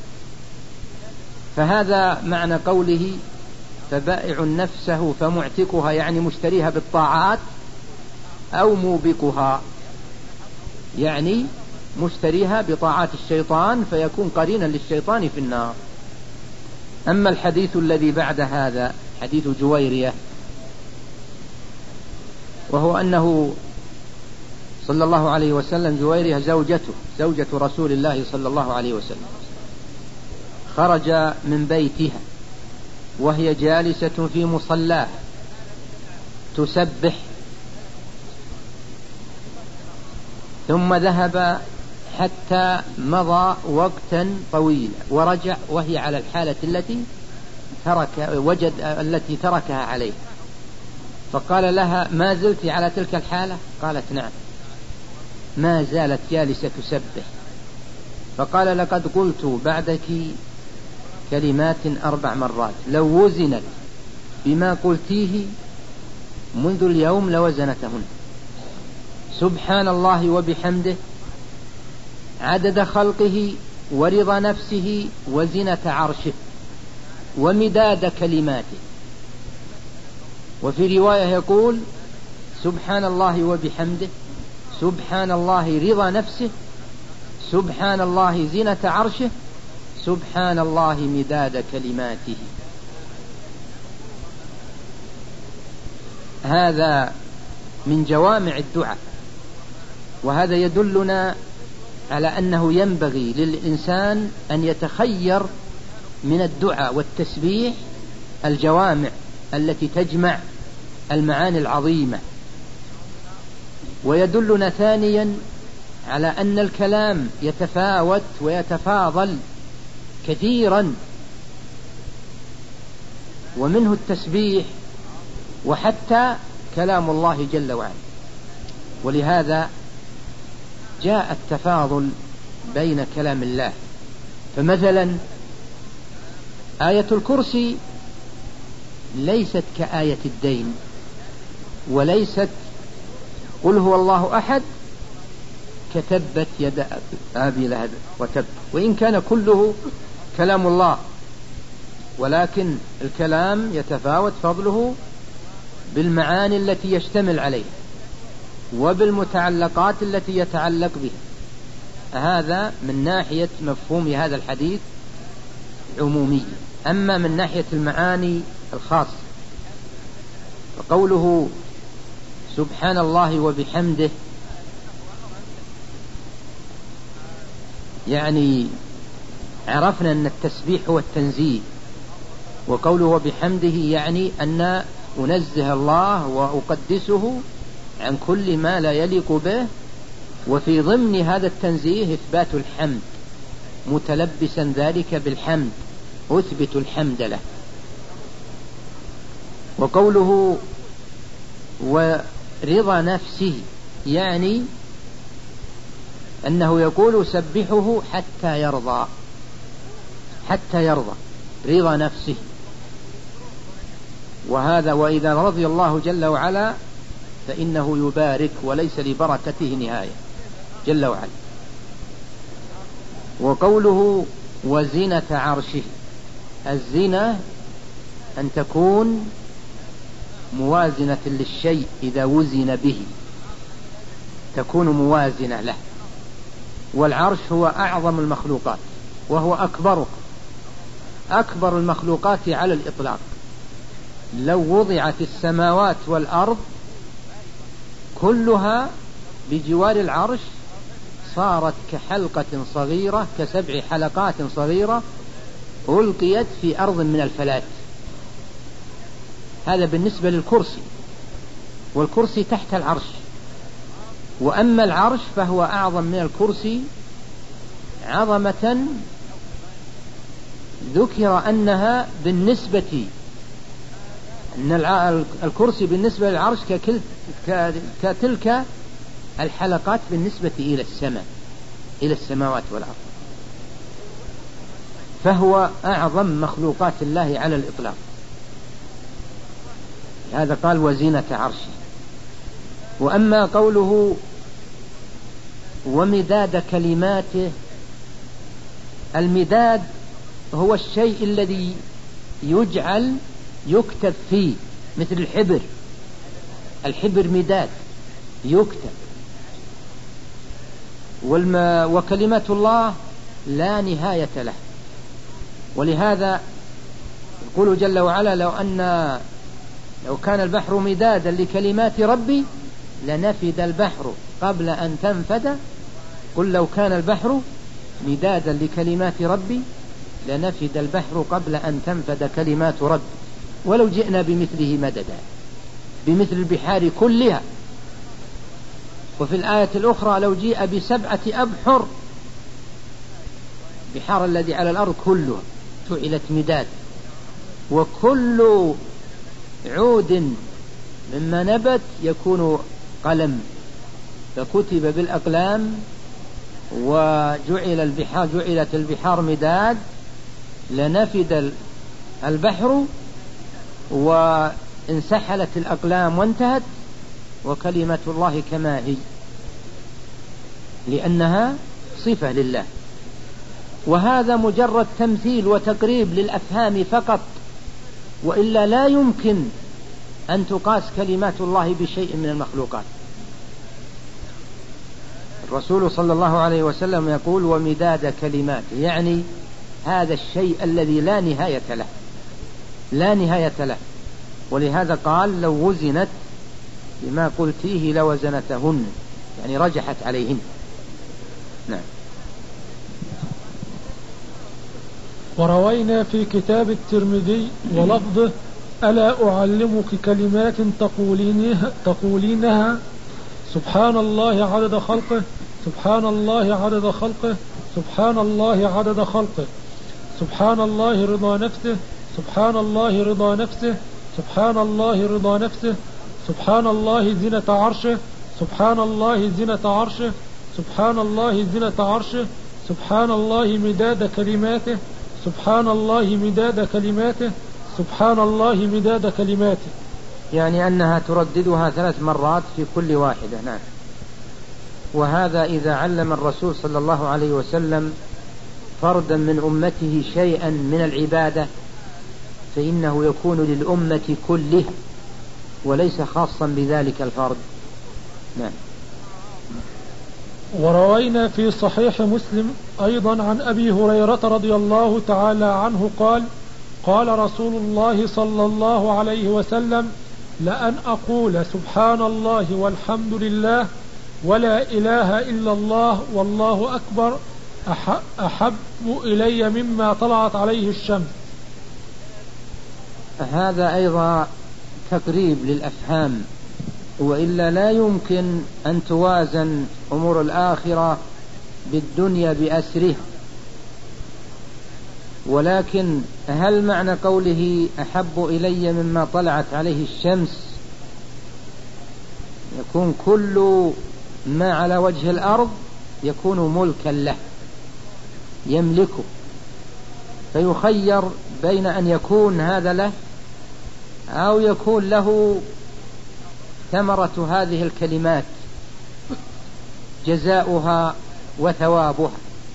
A: فهذا معنى قوله فبائع نفسه فمعتقها، يعني مشتريها بالطاعات، أو موبقها يعني مشتريها بطاعات الشيطان فيكون قرينا للشيطان في النار. أما الحديث الذي بعد هذا حديث جويرية، وهو أنه صلى الله عليه وسلم، جويرية زوجة رسول الله صلى الله عليه وسلم، خرج من بيتها وهي جالسة في مصلاه تسبح، ثم ذهب حتى مضى وقتا طويلا ورجع وهي على الحالة التي تركها عليه. فقال لها ما زلت على تلك الحالة؟ قالت نعم، ما زالت جالسة تسبح. فقال لقد قلت بعدك كلمات 4 مرات لو وزنت بما قلتيه منذ اليوم لوزنتهن: سبحان الله وبحمده عدد خلقه ورضا نفسه وزنة عرشه ومداد كلماته. وفي رواية يقول سبحان الله وبحمده، سبحان الله رضا نفسه، سبحان الله زنة عرشه، سبحان الله مداد كلماته. هذا من جوامع الدعاء، وهذا يدلنا على أنه ينبغي للإنسان أن يتخير من الدعاء والتسبيح الجوامع التي تجمع المعاني العظيمة. ويدلنا ثانيا على أن الكلام يتفاوت ويتفاضل كثيرا، ومنه التسبيح وحتى كلام الله جل وعلا. ولهذا جاء التفاضل بين كلام الله. فمثلا آية الكرسي ليست كآية الدين، وليست قل هو الله أحد كتبت يد أبي لهب وتب، وإن كان كله كلام الله، ولكن الكلام يتفاوت فضله بالمعاني التي يشتمل عليه وبالمتعلقات التي يتعلق بها. هذا من ناحية مفهوم هذا الحديث عمومي. أما من ناحية المعاني الخاصة فقوله سبحان الله وبحمده يعني عرفنا أن التسبيح هو التنزيه، وقوله وبحمده يعني أن أنزه الله وأقدسه عن كل ما لا يليق به، وفي ضمن هذا التنزيه إثبات الحمد متلبسا ذلك بالحمد، أثبت الحمد له. وقوله ورضا نفسه يعني أنه يقول سبحه حتى يرضى، حتى يرضى رضا نفسه. وهذا وإذا رضي الله جل وعلا فإنه يبارك وليس لبركته نهاية جل وعلا. وقوله وزنة عرشه، الزنة أن تكون موازنة للشيء، إذا وزن به تكون موازنة له. والعرش هو أعظم المخلوقات وهو أكبر المخلوقات على الإطلاق. لو وضعت السماوات والأرض كلها بجوار العرش صارت كحلقة صغيرة، ك7 حلقات صغيرة ألقيت في أرض من الفلات. هذا بالنسبة للكرسي، والكرسي تحت العرش. وأما العرش فهو أعظم من الكرسي عظمة، ذكر أنها بالنسبة أن الكرسي بالنسبة للعرش كتلك الحلقات بالنسبة إلى السماء، إلى السماوات والأرض، فهو أعظم مخلوقات الله على الإطلاق. هذا قال وزينة عرشه. وأما قوله ومداد كلماته، المداد هو الشيء الذي يجعل يكتب فيه، مثل الحبر مداد يكتب. وكلمات الله لا نهاية له. ولهذا يقول جل وعلا لو كان البحر مدادا لكلمات ربي لنفد البحر قبل أن تنفد. قل لو كان البحر مدادا لكلمات ربي لنفد البحر قبل أن تنفد كلمات ربي ولو جئنا بمثله مددا، بمثل البحار كلها. وفي الآية الأخرى لو جيء ب7 أبحر، بحار الذي على الأرض كلها جعلت مداد. وكل عود مما نبت يكون قلم، فكتب بالأقلام جعلت البحار مداد لنفد البحر وانسحلت الأقلام وانتهت، وكلمة الله كما هي، لأنها صفة لله. وهذا مجرد تمثيل وتقريب للأفهام فقط، وإلا لا يمكن أن تقاس كلمات الله بشيء من المخلوقات. الرسول صلى الله عليه وسلم يقول ومداد كلماته، يعني هذا الشيء الذي لا نهاية له، لا نهاية له. ولهذا قال لو وزنت بما قلتيه لوزنتهن، يعني رجحت عليهن. نعم.
B: وروينا في كتاب الترمذي ولفظه ألا أعلمك كلمات تقولينها سبحان الله عدد خلقه، سبحان الله عدد خلقه، سبحان الله عدد خلقه، سبحان الله رضا نفسه، سبحان الله رضا نفسه، سبحان الله رضا نفسه، سبحان الله زنة عرشه، سبحان الله زنة عرشه، سبحان الله زنة عرشه، سبحان الله مداد كلماته، سبحان الله مداد كلماته، سبحان الله مداد كلماته.
A: يعني أنها ترددها 3 مرات في كل واحدة. نعم. وهذا إذا علم الرسول صلى الله عليه وسلم فردا من أمته شيئا من العبادة فإنه يكون للأمة كلها وليس خاصا بذلك الفرد. نعم.
B: وروينا في صحيح مسلم أيضا عن أبي هريرة رضي الله تعالى عنه قال قال رسول الله صلى الله عليه وسلم لأن أقول سبحان الله والحمد لله ولا إله إلا الله والله أكبر أحب إلي مما طلعت عليه الشمس.
A: هذا أيضا تقريب للأفهام، وإلا لا يمكن أن توازن أمور الآخرة بالدنيا بأسره. ولكن هل معنى قوله أحب إلي مما طلعت عليه الشمس يكون كل ما على وجه الأرض يكون ملكا له يملكه، فيخير بين أن يكون هذا له أو يكون له ثمرة هذه الكلمات جزاؤها وثوابها.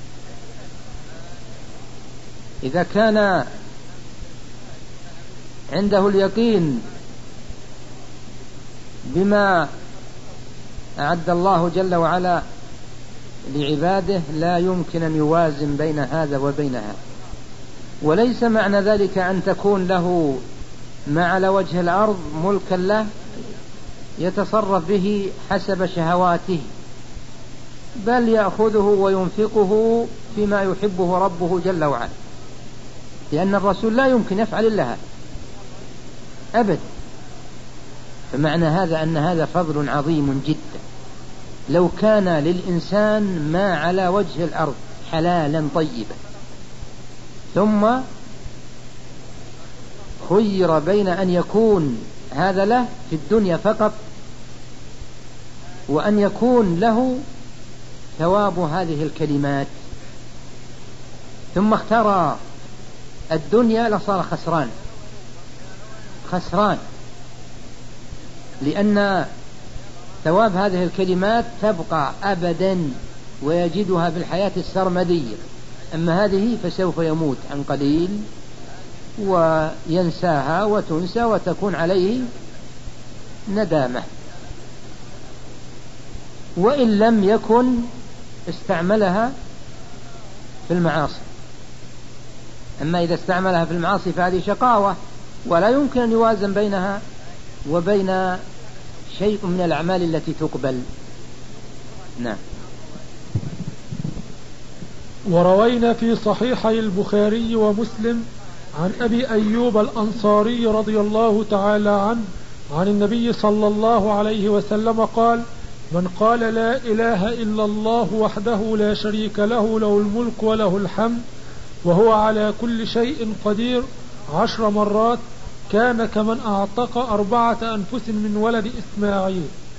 A: إذا كان عنده اليقين بما أعد الله جل وعلا لعباده لا يمكن أن يوازن بين هذا وبين هذا. وليس معنى ذلك أن تكون له ما على وجه الأرض ملكا له يتصرف به حسب شهواته، بل يأخذه وينفقه فيما يحبه ربه جل وعلا، لأن الرسول لا يمكن يفعل إلا هذا أبدا. فمعنى هذا أن هذا فضل عظيم جدا. لو كان للإنسان ما على وجه الأرض حلالا طيبا ثم خير بين أن يكون هذا له في الدنيا فقط وأن يكون له ثواب هذه الكلمات ثم اختار الدنيا لصار خسران، لأن ثواب هذه الكلمات تبقى أبدا ويجدها بالحياة السرمدية، أما هذه فسوف يموت عن قليل وينساها وتنسى وتكون عليه ندامة، وإن لم يكن استعملها في المعاصي. أما إذا استعملها في المعاصي فهذه شقاوة، ولا يمكن أن يوازن بينها وبين شيء من الأعمال التي تقبل. نعم.
B: وروينا في صحيحي البخاري ومسلم عن أبي أيوب الأنصاري رضي الله تعالى عنه عن النبي صلى الله عليه وسلم قال من قال لا إله إلا الله وحده لا شريك له له الملك وله الحمد وهو على كل شيء قدير 10 مرات كان كمن أعتق 4 أنفس من ولد إسماعيل.